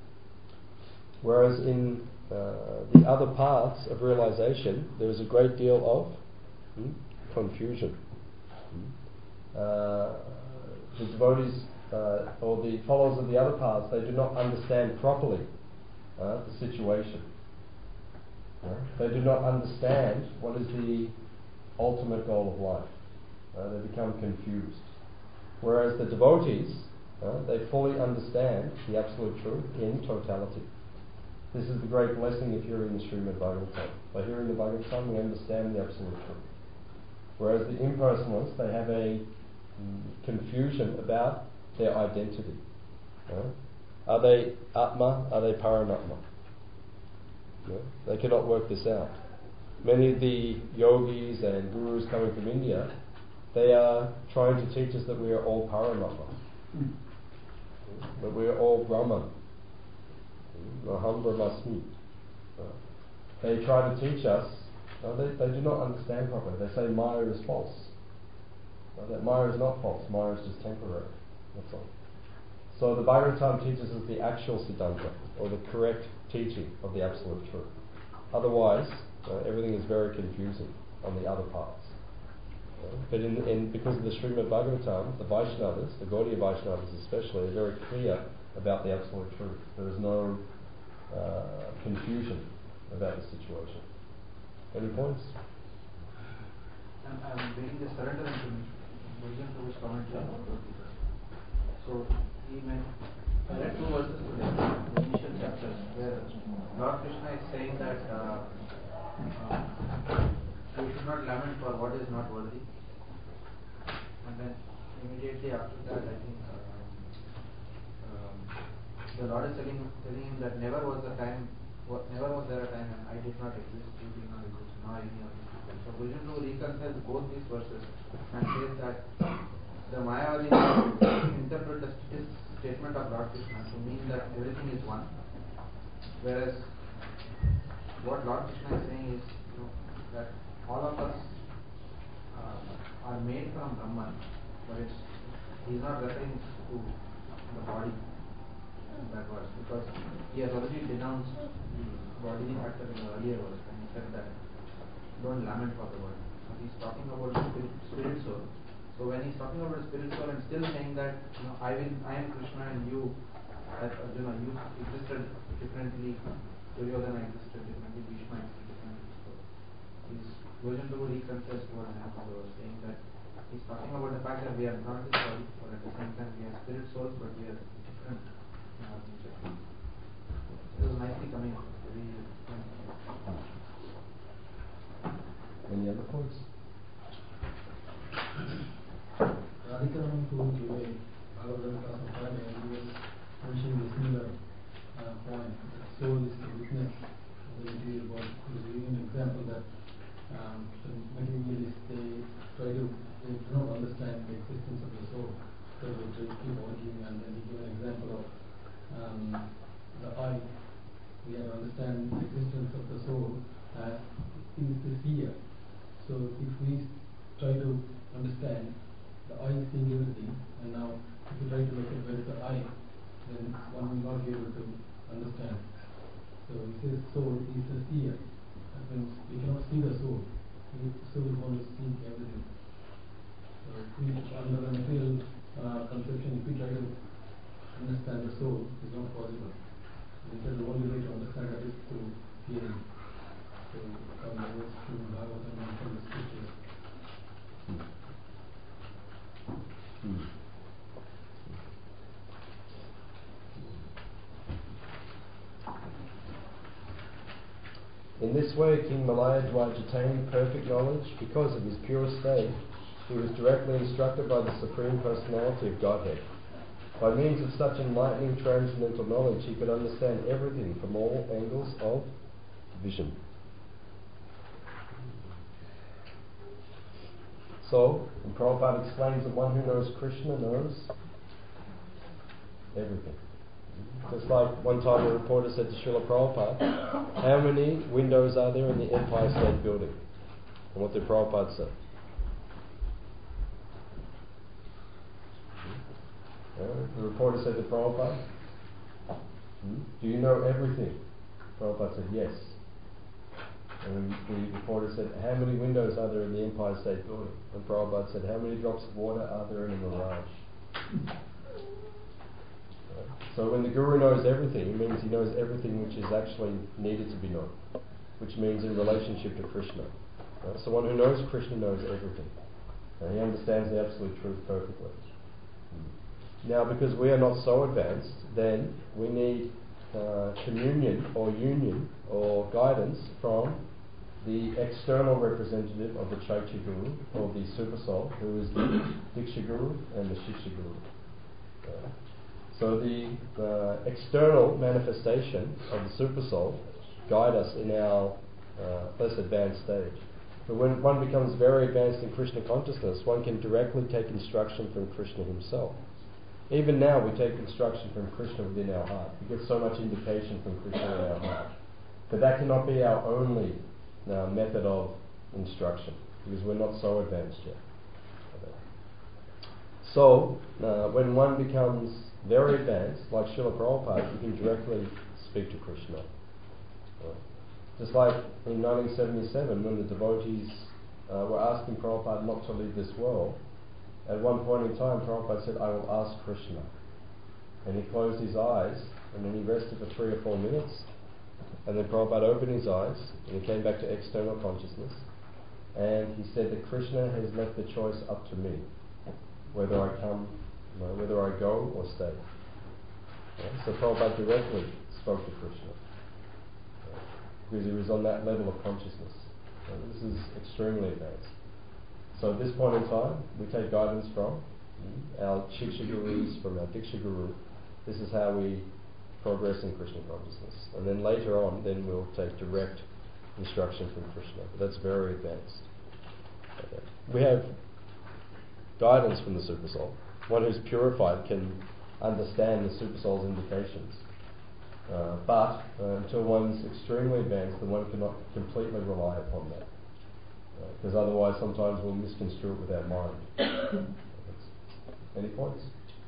Whereas in uh, the other paths of realization, there is a great deal of hmm, confusion. Hmm. Uh, the devotees uh, or the followers of the other paths, they do not understand properly uh, the situation. Uh, they do not understand what is the ultimate goal of life. Uh, they become confused. Whereas the devotees, uh, they fully understand the absolute truth in totality. This is the great blessing of hearing the Srimad Bhagavatam. By hearing the Bhagavatam, we understand the absolute truth. Whereas the impersonalists, they have a mm, confusion about their identity. Uh, are they Atma? Are they Paranatma? Yeah? They cannot work this out. Many of the yogis and gurus coming from India, they are trying to teach us that we are all Paranatma, mm. that we are all Brahman. Aham Brahmasmi. Uh, they try to teach us, uh, they, they do not understand properly. They say Maya is false. Uh, that Maya is not false, Maya is just temporary. That's all. So the Bhagavatam teaches us the actual Siddhanta, or the correct teaching of the absolute truth. Otherwise, uh, everything is very confusing on the other paths. Uh, but in, in because of the Srimad Bhagavatam, the Vaishnavas, the Gaudiya Vaishnavas especially, are very clear about the absolute truth. There is no uh, confusion about the situation. Any points? I'm, I'm reading the surrender information. William Prabhu's commentary. So he meant, I read two verses today, the initial chapters, where Lord Krishna is saying that uh, uh, we should not lament for what is not worthy. And then immediately after that, I think uh, um, the Lord is telling, telling him that never was a time, never was there a time when I did not exist, you did not exist, nor any of these people. So William Prabhu reconciles both these verses and says that the Mayavadi interpret the st- statement of Lord Krishna to mean that everything is one, whereas what Lord Krishna is saying is, you know, that all of us uh, are made from Brahman, but it's, he's not referring to the body in that verse, because he has already denounced the bodily factor in the earlier verse, and he said that don't lament for the body. So he's talking about spirit, spirit soul. So when he's talking about spirit soul and still saying that, you know, I will, I am Krishna and you, that Arjuna, you existed differently, Duryodhana existed differently, Bhishma existed differently. So he's going to reconcile towards him, saying that he's talking about the fact that we are not this body, but at the same time we are spirit souls, but we are different in our nature. This is nicely coming up. Very, Any other points? Radhikaran who gave a Bhagavad Gita on Friday, and he was mentioning a similar uh, point. The soul is the witness of the material body. He was giving an example that um, the materialists, they try to, they do not understand the existence of the soul, so they try to keep arguing, and then he gave an example of um, the eye. we have to understand the existence of the soul as is the seer. So if we try to understand the eye seeing everything, and now if you try to look at where is the eye, then one will not be able to understand. So he says soul is the seer. That means we cannot see the soul. The soul is only seeing everything. So if we, under the material uh, conception, if we try to understand the soul, it's not possible. Instead, the only way to understand that is through hearing. So from the words to Bhagavatam and from the scriptures. Hmm. In this way, King Malayadhwaj attained perfect knowledge because of his pure state. He was directly instructed by the Supreme Personality of Godhead. By means of such enlightening transcendental knowledge, he could understand everything from all angles of vision. So, and Prabhupada explains that one who knows Krishna knows everything. Just like one time a reporter said to Srila Prabhupada, how many windows are there in the Empire State Building? And what did Prabhupada say? Uh, the reporter said to Prabhupada, hmm? do you know everything? Prabhupada said, yes. And the reporter said, how many windows are there in the Empire State Building? And Prabhupada said, how many drops of water are there in a mirage? So when the Guru knows everything, it means he knows everything which is actually needed to be known, which means in relationship to Krishna. Right? So one who knows Krishna knows everything. And he understands the absolute truth perfectly. Now, because we are not so advanced, then we need uh, communion or union or guidance from the external representative of the Chaitya Guru, or the Super Soul, who is the Diksha Guru and the Shiksha Guru. Uh, so the uh, external manifestation of the Super Soul guide us in our uh, less advanced stage. But when one becomes very advanced in Krishna consciousness, one can directly take instruction from Krishna himself. Even now we take instruction from Krishna within our heart. We get so much indication from Krishna in our heart. But that cannot be our only uh, method of instruction, because we're not so advanced yet. So, uh, when one becomes very advanced, like Srila Prabhupada, you can directly speak to Krishna. Uh, just like in nineteen seventy-seven, when the devotees uh, were asking Prabhupada not to leave this world, at one point in time, Prabhupada said, I will ask Krishna. And he closed his eyes, and then he rested for three or four minutes. And then Prabhupada opened his eyes, and he came back to external consciousness. And he said that Krishna has left the choice up to me, whether I come, you know, whether I go or stay. Yeah? So Prabhupada directly spoke to Krishna, yeah? because he was on that level of consciousness. Yeah? This is extremely advanced. So at this point in time, we take guidance from our Shiksha Gurus, from our Diksha Guru. This is how we progress in Krishna consciousness. And then later on, then we'll take direct instruction from Krishna. But that's very advanced. Okay. We have guidance from the Super Soul. One who's purified can understand the Super Soul's indications. Uh, but uh, until one's extremely advanced, then one cannot completely rely upon that. Because uh, otherwise sometimes we'll misconstrue it with our mind. Any points?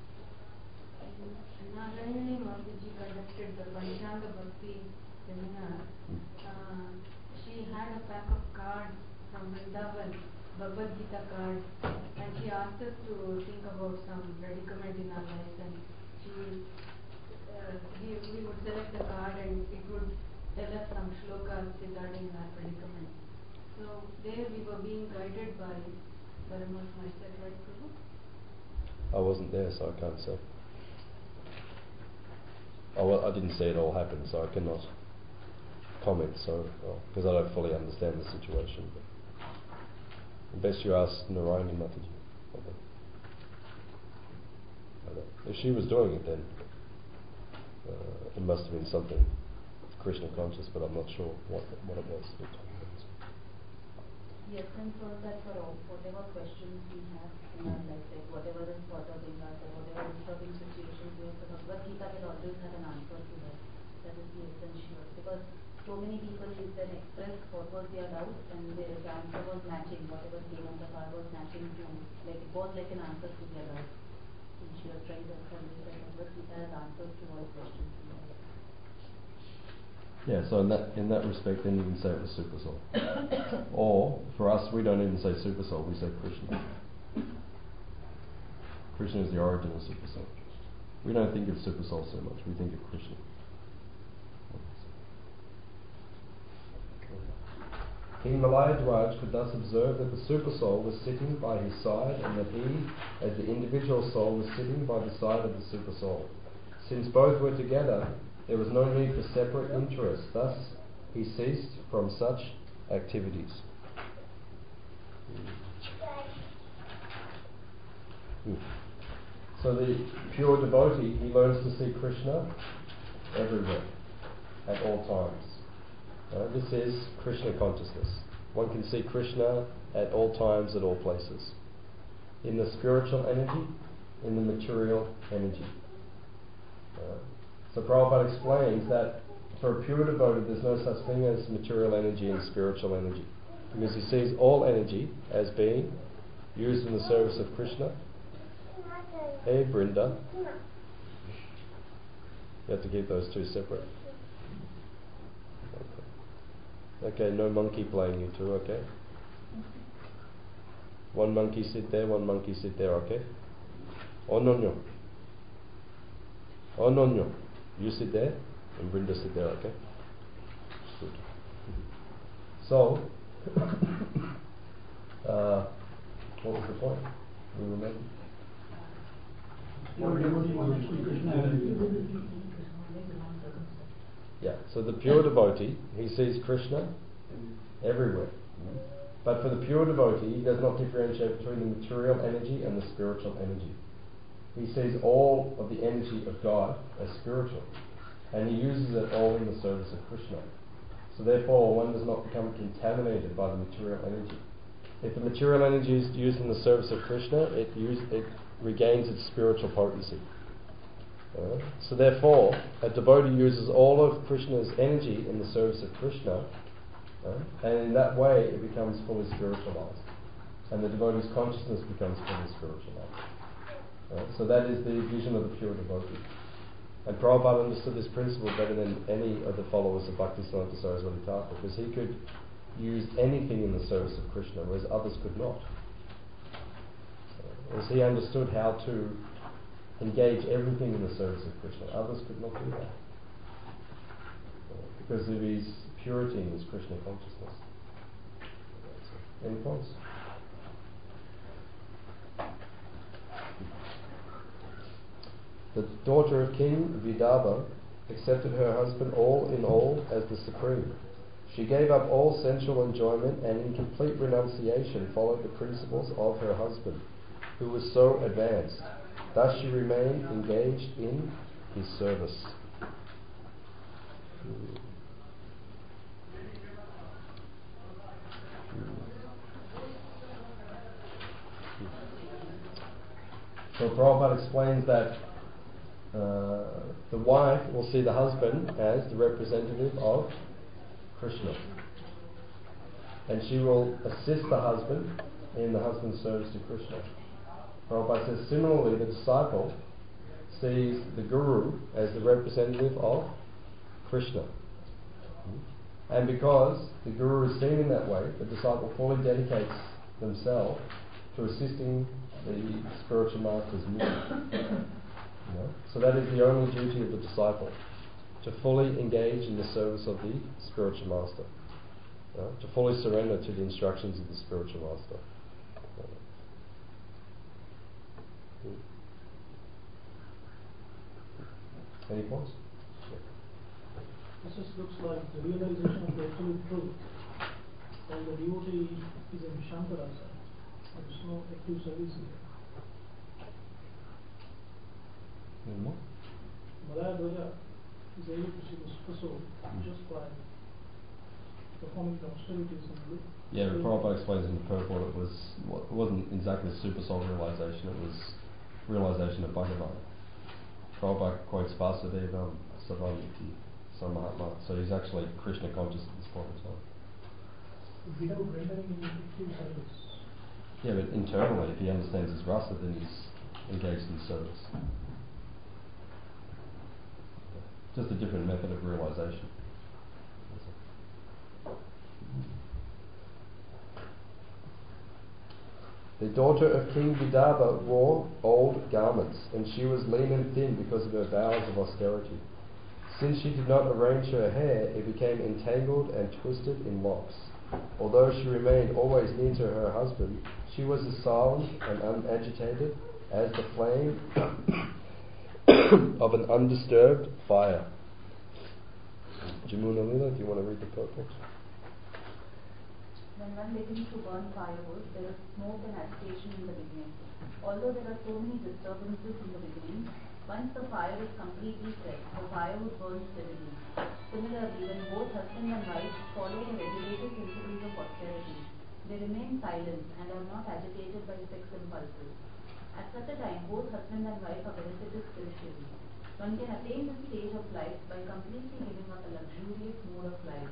Narayani Mataji conducted the Panchanga Bhakti seminar. Uh, she had a pack of cards from Vrindavan, Bhagavad Gita cards, and she asked us to think about some predicament in our life, and she, uh, we, we would select the card and it would tell us some shlokas regarding our predicament. So there we were being guided by Paramatma. Is that right, Prabhu? I wasn't there, so I can't say. I, well, I didn't see it all happen, so I cannot comment. So because well, I don't fully understand the situation. But best you ask Narayani Mataji. Okay. Okay. If she was doing it, then uh, it must have been something Krishna conscious, but I'm not sure what what it was. Yes, and for that, for all, whatever questions we have in our life, like whatever is bothering us or whatever disturbing situations we have, the Bhagavad Gita will always have an answer to that. That is the essential because so many people then expressed what was their doubt and their answer was matching, whatever came on the card was matching to, like it was like an answer to their doubt. And she was trying to convey that but it has answers to all questions. Yeah, so in that in that respect, then you can say it was Super Soul. Or, for us, we don't even say Super Soul, we say Krishna. Krishna is the origin of Super Soul. We don't think of Super Soul so much, we think of Krishna. King Malayadhwaj could thus observe that the Super Soul was sitting by his side and that he, as the individual soul, was sitting by the side of the Super Soul. Since both were together, there was no need for separate interests. Thus, he ceased from such activities. So the pure devotee, he learns to see Krishna everywhere, at all times. Uh, this is Krishna consciousness. One can see Krishna at all times, at all places. In the spiritual energy, in the material energy. Uh, So Prabhupada explains that for a pure devotee there's no such thing as material energy and spiritual energy, because he sees all energy as being used in the service of Krishna. Hey Brinda, you have to keep those two separate. Okay, okay, no monkey playing you two, okay? One monkey sit there, one monkey sit there, okay? Oh no no. Oh no no. You sit there, and Brinda sit there, okay? Good. So, uh, what was the point? We were making? Yeah, so the pure devotee, he sees Krishna everywhere. But for the pure devotee, he does not differentiate between the material energy and the spiritual energy. He sees all of the energy of God as spiritual, and he uses it all in the service of Krishna. So therefore, one does not become contaminated by the material energy. If the material energy is used in the service of Krishna, it, use, it regains its spiritual potency. Uh, so therefore, a devotee uses all of Krishna's energy in the service of Krishna, uh, and in that way it becomes fully spiritualized, and the devotee's consciousness becomes fully spiritualized. Uh, so that is the vision of the pure devotee. And Prabhupada understood this principle better than any of the followers of Bhaktisiddhanta Saraswati Thakur, because he could use anything in the service of Krishna, whereas others could not. Uh, as he understood how to engage everything in the service of Krishna, others could not do that. Uh, because of his purity in his Krishna consciousness. Any points? The daughter of King Vidarbha accepted her husband all in all as the supreme. She gave up all sensual enjoyment and in complete renunciation followed the principles of her husband, who was so advanced. Thus she remained engaged in his service. So Prabhupada explains that uh, the wife will see the husband as the representative of Krishna, and she will assist the husband in the husband's service to Krishna. Prabhupada says similarly the disciple sees the guru as the representative of Krishna, and because the guru is seen in that way, the disciple fully dedicates themselves to assisting the spiritual master's mission. You know? So that is the only duty of the disciple, to fully engage in the service of the spiritual master, you know? To fully surrender to the instructions of the spiritual master. Any points? Yeah. This just looks like the realization of the absolute truth. While the devotee is in Shankarasa, there is no active service here. Any more? Malayadhwaja is able to see the super soul just by performing the austerities in the loop. Yeah, but Prabhupada explains in the purport it was it wasn't exactly super soul realization, it was realization of Bhagavan. Prabhupada quotes Vasudevam Savaniti. So Mahatma, so he's actually Krishna conscious at this point in time. Without rendering any active service. Yeah, but internally, if he understands his rasa, then he's engaged in service. Just a different method of realization. The daughter of King Vidarbha wore old garments, and she was lean and thin because of her vows of austerity. Since she did not arrange her hair, it became entangled and twisted in locks. Although she remained always near to her husband, she was as silent and unagitated as the flame of an undisturbed fire. Jamuna Lila, do you want to read the purport? When one begins to burn firewood, there is smoke and agitation in the beginning. Although there are so many disturbances in the beginning, once the fire is completely set, the firewood burns steadily. Similarly, when both husband and wife follow the regulated principles of austerity, they remain silent and are not agitated by sex impulses. At such a time, both husband and wife are benefited spiritually. One can attain this stage of life by completely giving up a luxurious mode of life.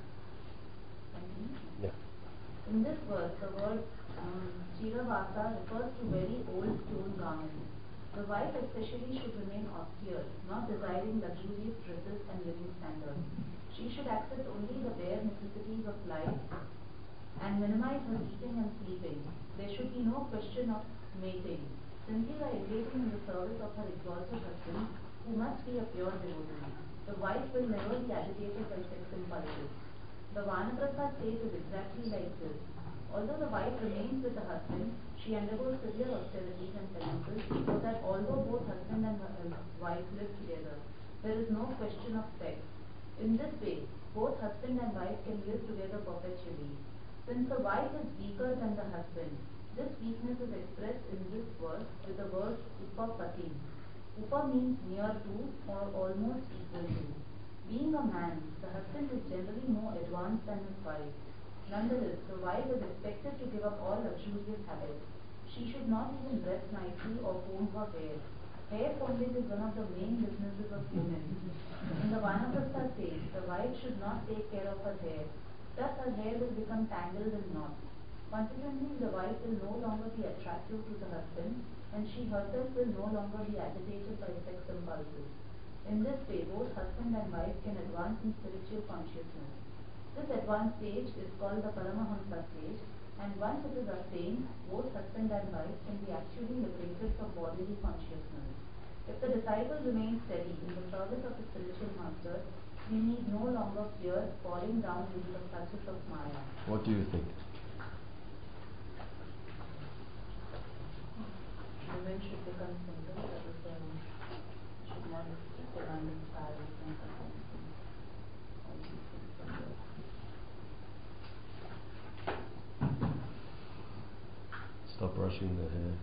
Yeah. In this verse, the word um, Chiravasa refers to very old stone garments. The wife especially should remain austere, not desiring luxurious dresses and living standards. She should accept only the bare necessities of life and minimize her eating and sleeping. There should be no question of mating. Simply by engaging in the service of her exalted husband, who must be a pure devotee, the wife will never be agitated by sex impulses. The Vanaprastha state is exactly like this. Although the wife remains with the husband, she undergoes severe austerities and penances, so that although both husband and wife live together, there is no question of sex. In this way, both husband and wife can live together perpetually. Since the wife is weaker than the husband, this weakness is expressed in this verse with the word upapati. Upa means near to or almost equal to. Being a man, the husband is generally more advanced than his wife. Nonetheless, the wife is expected to give up all luxurious habits. She should not even dress nicely or comb her hair. Hair combing is one of the main businesses of women. In the Vanaprastha stage, the wife should not take care of her hair. Thus, her hair will become tangled in knots. Consequently, the wife will no longer be attractive to the husband, and she herself will no longer be agitated by sex impulses. In this way, both husband and wife can advance in spiritual consciousness. This advanced stage is called the Paramahamsa stage, and once it is attained, both husband and wife can be actually liberated from bodily consciousness. If the disciple remains steady in the service of the spiritual master, he need no longer fear falling down into the clutches of Maya. What do you think? Women should become single, that is, um, should not demand silence and silence and all these things from there. Stop brushing the hair.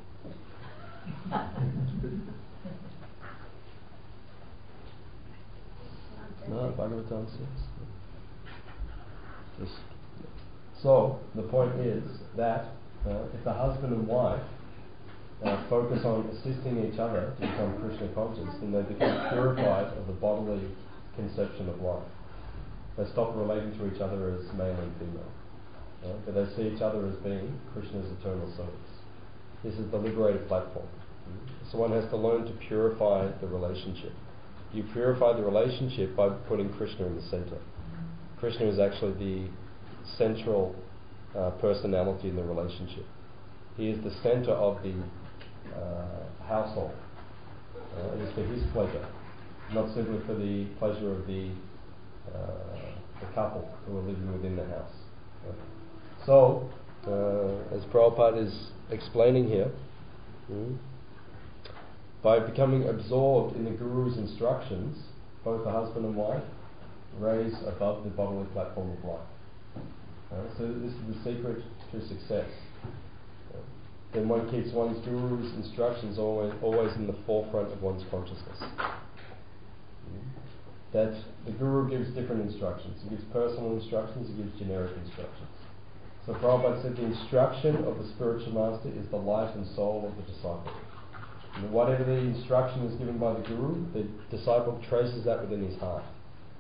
No, Bhagavatam says. Just, so, the point is that uh, if the husband and wife uh, focus on assisting each other to become Krishna conscious, then they become purified of the bodily conception of life. They stop relating to each other as male and female. Uh, but they see each other as being Krishna's eternal servants. This is the liberated platform. So one has to learn to purify the relationship. You purify the relationship by putting Krishna in the center. Krishna is actually the central uh, personality in the relationship. He is the center of the uh, household. Uh, it is for his pleasure, not simply for the pleasure of the uh, the couple who are living within the house. Right? So, uh, as Prabhupada is explaining here, mm, by becoming absorbed in the Guru's instructions, both the husband and wife raise above the bodily platform of life. Uh, so this is the secret to success. Uh, then one keeps one's Guru's instructions always, always in the forefront of one's consciousness. Mm. That the Guru gives different instructions. He gives personal instructions, he gives generic instructions. So Prabhupada said the instruction of the spiritual master is the life and soul of the disciple. And whatever the instruction is given by the Guru, the disciple traces that within his heart.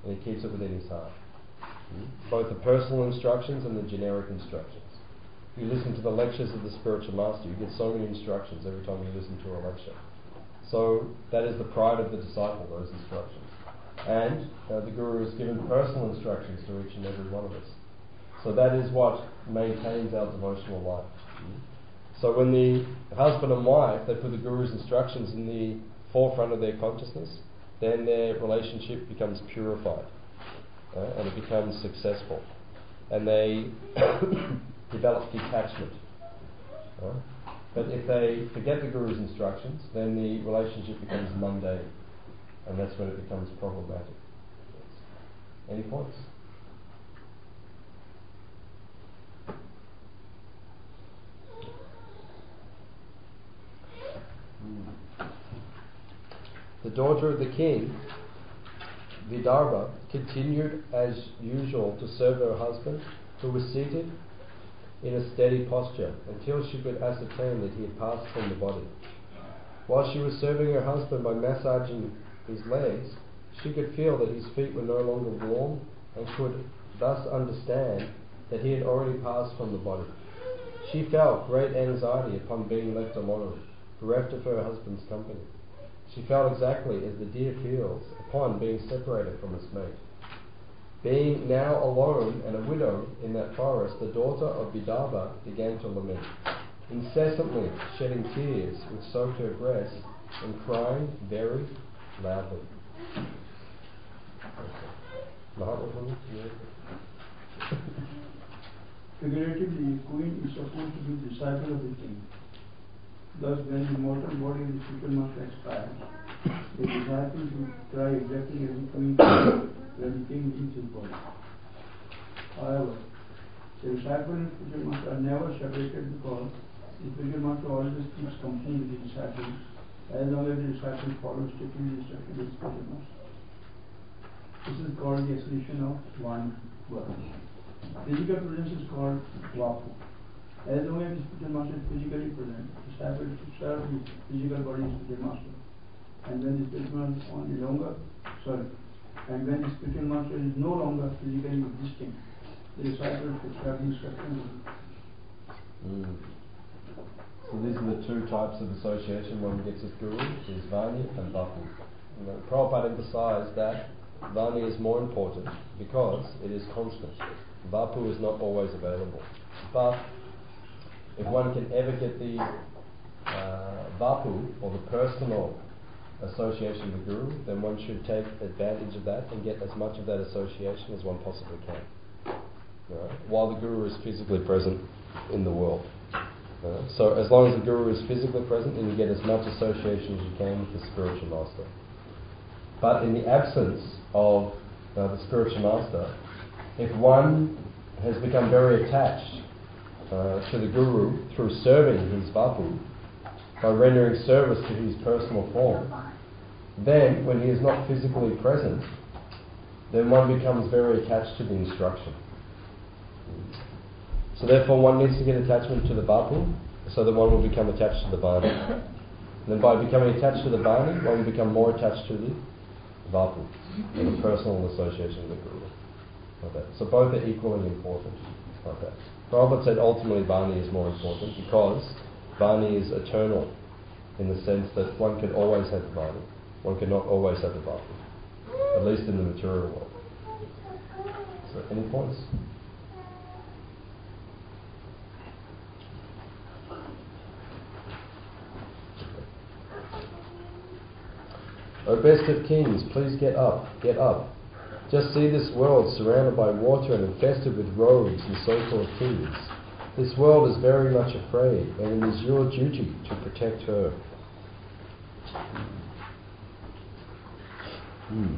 and he keeps it within his heart. Hmm? Both the personal instructions and the generic instructions. You listen to the lectures of the spiritual master, you get so many instructions every time you listen to a lecture. So that is the pride of the disciple, those instructions. And uh, the Guru has given personal instructions to each and every one of us. So that is what maintains our devotional life. Hmm? So when the husband and wife, they put the Guru's instructions in the forefront of their consciousness, then their relationship becomes purified uh, and it becomes successful. And they develop detachment. Uh, but if they forget the Guru's instructions, then the relationship becomes mundane. And that's when it becomes problematic. Any points? The daughter of the king, Vidarbha, continued as usual to serve her husband, who was seated in a steady posture until she could ascertain that he had passed from the body. While she was serving her husband by massaging his legs, she could feel that his feet were no longer warm and could thus understand that he had already passed from the body. She felt great anxiety upon being left alone, bereft of her husband's company. She felt exactly as the deer feels upon being separated from its mate. Being now alone and a widow in that forest, the daughter of Vidarbha began to lament, incessantly shedding tears which soaked her breast and crying very loudly. Figuratively, the queen is supposed to be the disciple of the king. Thus, when the mortal body of the spiritual master expires, the disciple should try exactly as the queen when the king leaves his body. However, the disciple and spiritual master are never separated because the spiritual master always keeps company with the disciple as long as the disciple follows strictly the instructions of the spiritual master. This is called the expression of one word. Physical presence is called vapu. As long as the spiritual master is physically present, the disciple should serve the physical body of the spiritual master. And when the spiritual master is only longer, sorry, and when the spiritual master is no longer physically existing, the disciple should serve the instructions. Mm. So these are the two types of association one gets with Guru, is Vani and Vapu. You know, Prabhupada emphasized that Vani is more important because it is constant. Vapu is not always available. But if one can ever get the uh, Vapu, or the personal association with the Guru, then one should take advantage of that and get as much of that association as one possibly can. Right? While the Guru is physically present in the world. Right? So as long as the Guru is physically present, then you get as much association as you can with the spiritual master. But in the absence of uh, the spiritual master, if one has become very attached uh, to the Guru through serving his Vapu, by rendering service to his personal form, then when he is not physically present, then one becomes very attached to the instruction. So therefore one needs to get attachment to the Vapu so that one will become attached to the Vani. And then by becoming attached to the Vani, one will become more attached to the Vapu, and the personal association with the Guru. Like that. So both are equally important. Like that. Prabhupada said ultimately Vani is more important because Vani is eternal in the sense that one can always have the Vani. One cannot always have the Vapu, at least in the material world. So any points? O best of kings, please get up, get up. Just see this world surrounded by water and infested with rogues and so-called kings. This world is very much afraid, and it is your duty to protect her. Hmm.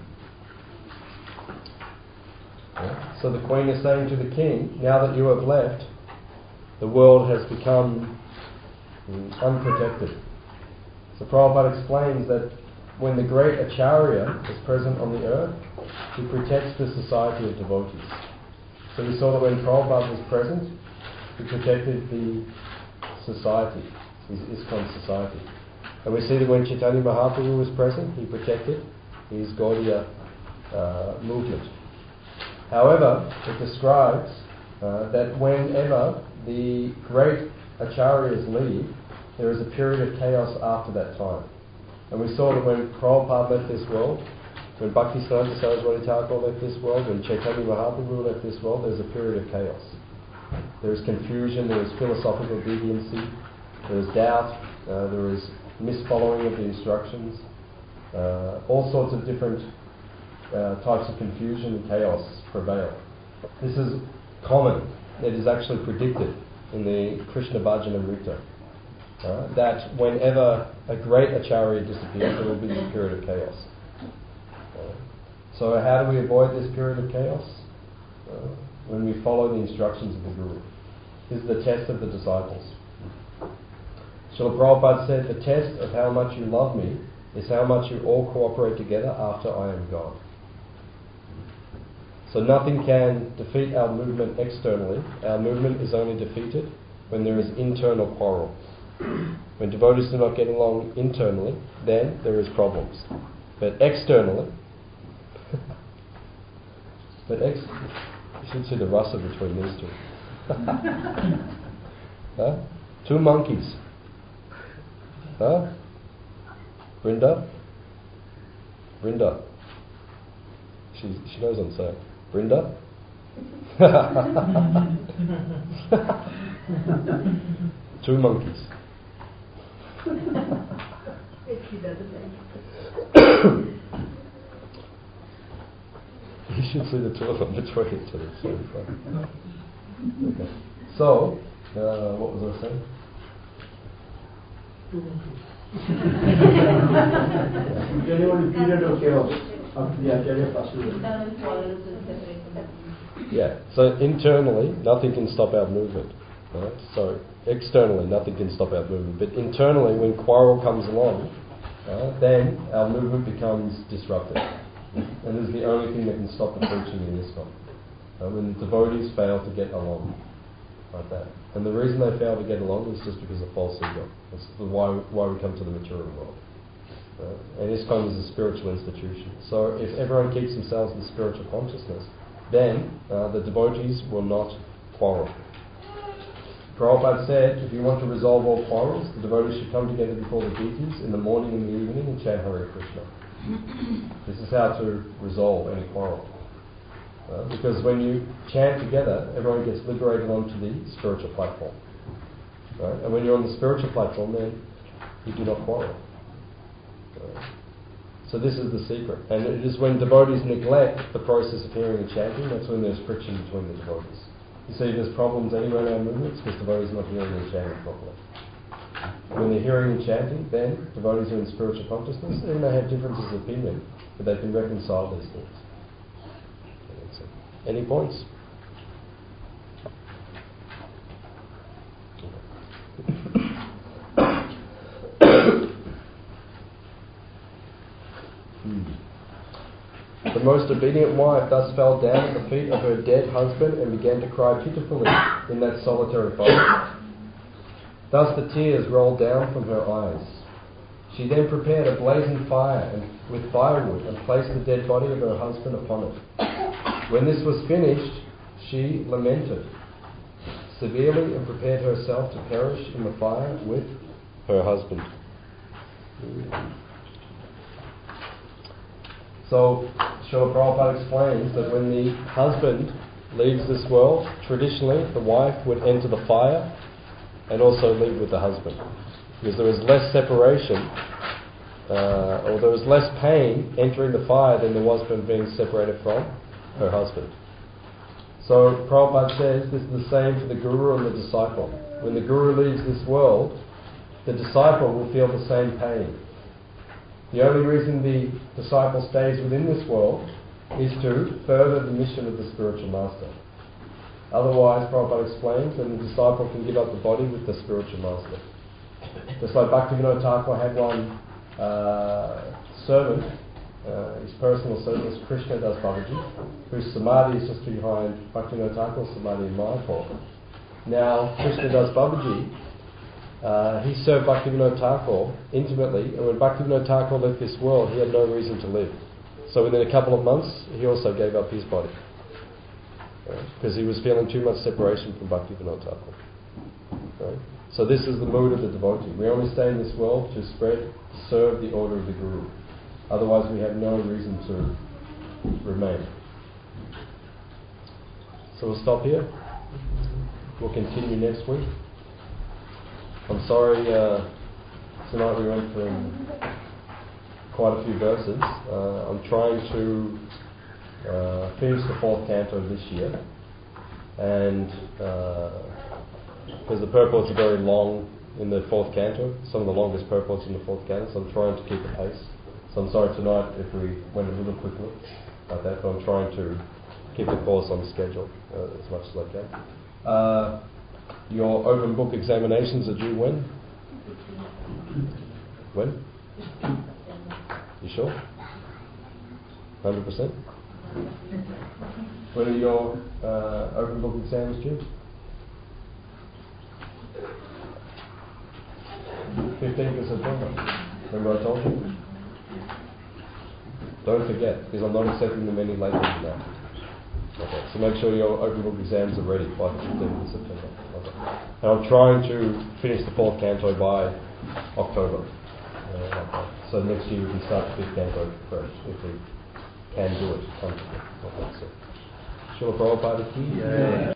Yeah. So the queen is saying to the king, now that you have left, the world has become mm, unprotected. So Prabhupada explains that when the great Acharya is present on the earth, he protects the society of devotees. So we saw that when Prabhupada was present, he protected the society, his ISKCON society. And we see that when Chaitanya Mahaprabhu was present, he protected his Gaudiya uh, movement. However, it describes uh, that whenever the great acharyas leave, there is a period of chaos after that time. And we saw that when Prabhupada left this world, when Bhaktisiddhanta Saraswati Thakur left this world, when Chaitanya Mahaprabhu left this world, there's a period of chaos. There is confusion, there is philosophical deviancy, there is doubt, uh, there is misfollowing of the instructions, uh, all sorts of different uh, types of confusion and chaos prevail. This is common. It is actually predicted in the Krishna Bhajanamrita. Uh, that whenever a great acharya disappears, there will be this period of chaos. Uh, so how do we avoid this period of chaos? Uh, when we follow the instructions of the Guru. This is the test of the disciples. Srila Prabhupada said, the test of how much you love me is how much you all cooperate together after I am gone. So nothing can defeat our movement externally. Our movement is only defeated when there is internal quarrel. When devotees do not get along internally, then there is problems. But externally, but ex- you should see the rasa between these two. Huh? Two monkeys. Huh? Brinda? Brinda. She she knows I'm saying. Brinda? Two monkeys. He doesn't like You should see the two of them between each other. It's so fun. Okay. So, uh, what was I saying? There was a period of chaos after the Acharya passed away. Internal quarrels will separate. Yeah. So internally, nothing can stop our movement. Right? So externally, nothing can stop our movement. But internally, when quarrel comes along, uh, then our movement becomes disrupted. And this is the only thing that can stop the preaching in ISKCON. Uh, when the devotees fail to get along like that. And the reason they fail to get along is just because of false ego. That's the why, why we come to the material world. Uh, and ISKCON is a spiritual institution. So if everyone keeps themselves in spiritual consciousness, then uh, the devotees will not quarrel. Prabhupada said, if you want to resolve all quarrels, the devotees should come together before the deities in the morning and the evening and chant Hare Krishna. This is how to resolve any quarrel. Uh, because when you chant together, everyone gets liberated onto the spiritual platform. Right? And when you're on the spiritual platform, then you do not quarrel. Uh, so this is the secret. And it is when devotees neglect the process of hearing and chanting, that's when there's friction between the devotees. You see, there's problems anywhere in our movements because devotees are not hearing and chanting properly. When they're hearing and chanting, then devotees are in spiritual consciousness, and they have differences of opinion, but they can reconcile these things. Any points? hmm. The most obedient wife thus fell down at the feet of her dead husband and began to cry pitifully in that solitary forest. Thus the tears rolled down from her eyes. She then prepared a blazing fire and, with firewood and placed the dead body of her husband upon it. When this was finished, she lamented severely and prepared herself to perish in the fire with her husband. So, Srila Prabhupada explains that when the husband leaves this world, traditionally the wife would enter the fire and also leave with the husband. Because there was less separation, uh, or there was less pain entering the fire than there was from being separated from her husband. So Prabhupada says this is the same for the Guru and the disciple. When the Guru leaves this world, the disciple will feel the same pain. The only reason the disciple stays within this world is to further the mission of the spiritual master. Otherwise, Prabhupada explains, then the disciple can give up the body with the spiritual master. Just like Bhaktivinoda Thakur had one uh, servant, uh, his personal servant was Krishna Das Babaji, whose samadhi is just behind Bhaktivinoda Thakur's samadhi in Mayapur. Now, Krishna Das Babaji, uh, he served Bhaktivinoda Thakur intimately, and when Bhaktivinoda Thakur left this world, he had no reason to live. So within a couple of months, he also gave up his body. Right? Because he was feeling too much separation from Bhaktivinoda Thakur. Right? So this is the mood of the devotee. We only stay in this world to spread, to serve the order of the Guru. Otherwise we have no reason to remain. So we'll stop here. We'll continue next week. I'm sorry, uh, tonight we went from quite a few verses. Uh, I'm trying to uh, finish the fourth canto this year, and because uh, the purports are very long in the fourth canto, some of the longest purports in the fourth canto, so I'm trying to keep a pace. So I'm sorry tonight if we went a little quickly like that, but I'm trying to keep the course on schedule uh, as much as I can. Uh, your open book examinations are due when? When? You sure? one hundred percent? When are your uh, open book exams due? fifteenth of September. Remember I told you? Don't forget, because I'm not accepting them any later than that. Okay, so make sure your open book exams are ready by the fifteenth of September. Okay. And I'm trying to finish the fourth canto by October. Uh, okay. So next year we can start the fifth canto fresh, if we can do it comfortably. Okay, so. Srila Prabhupada ki.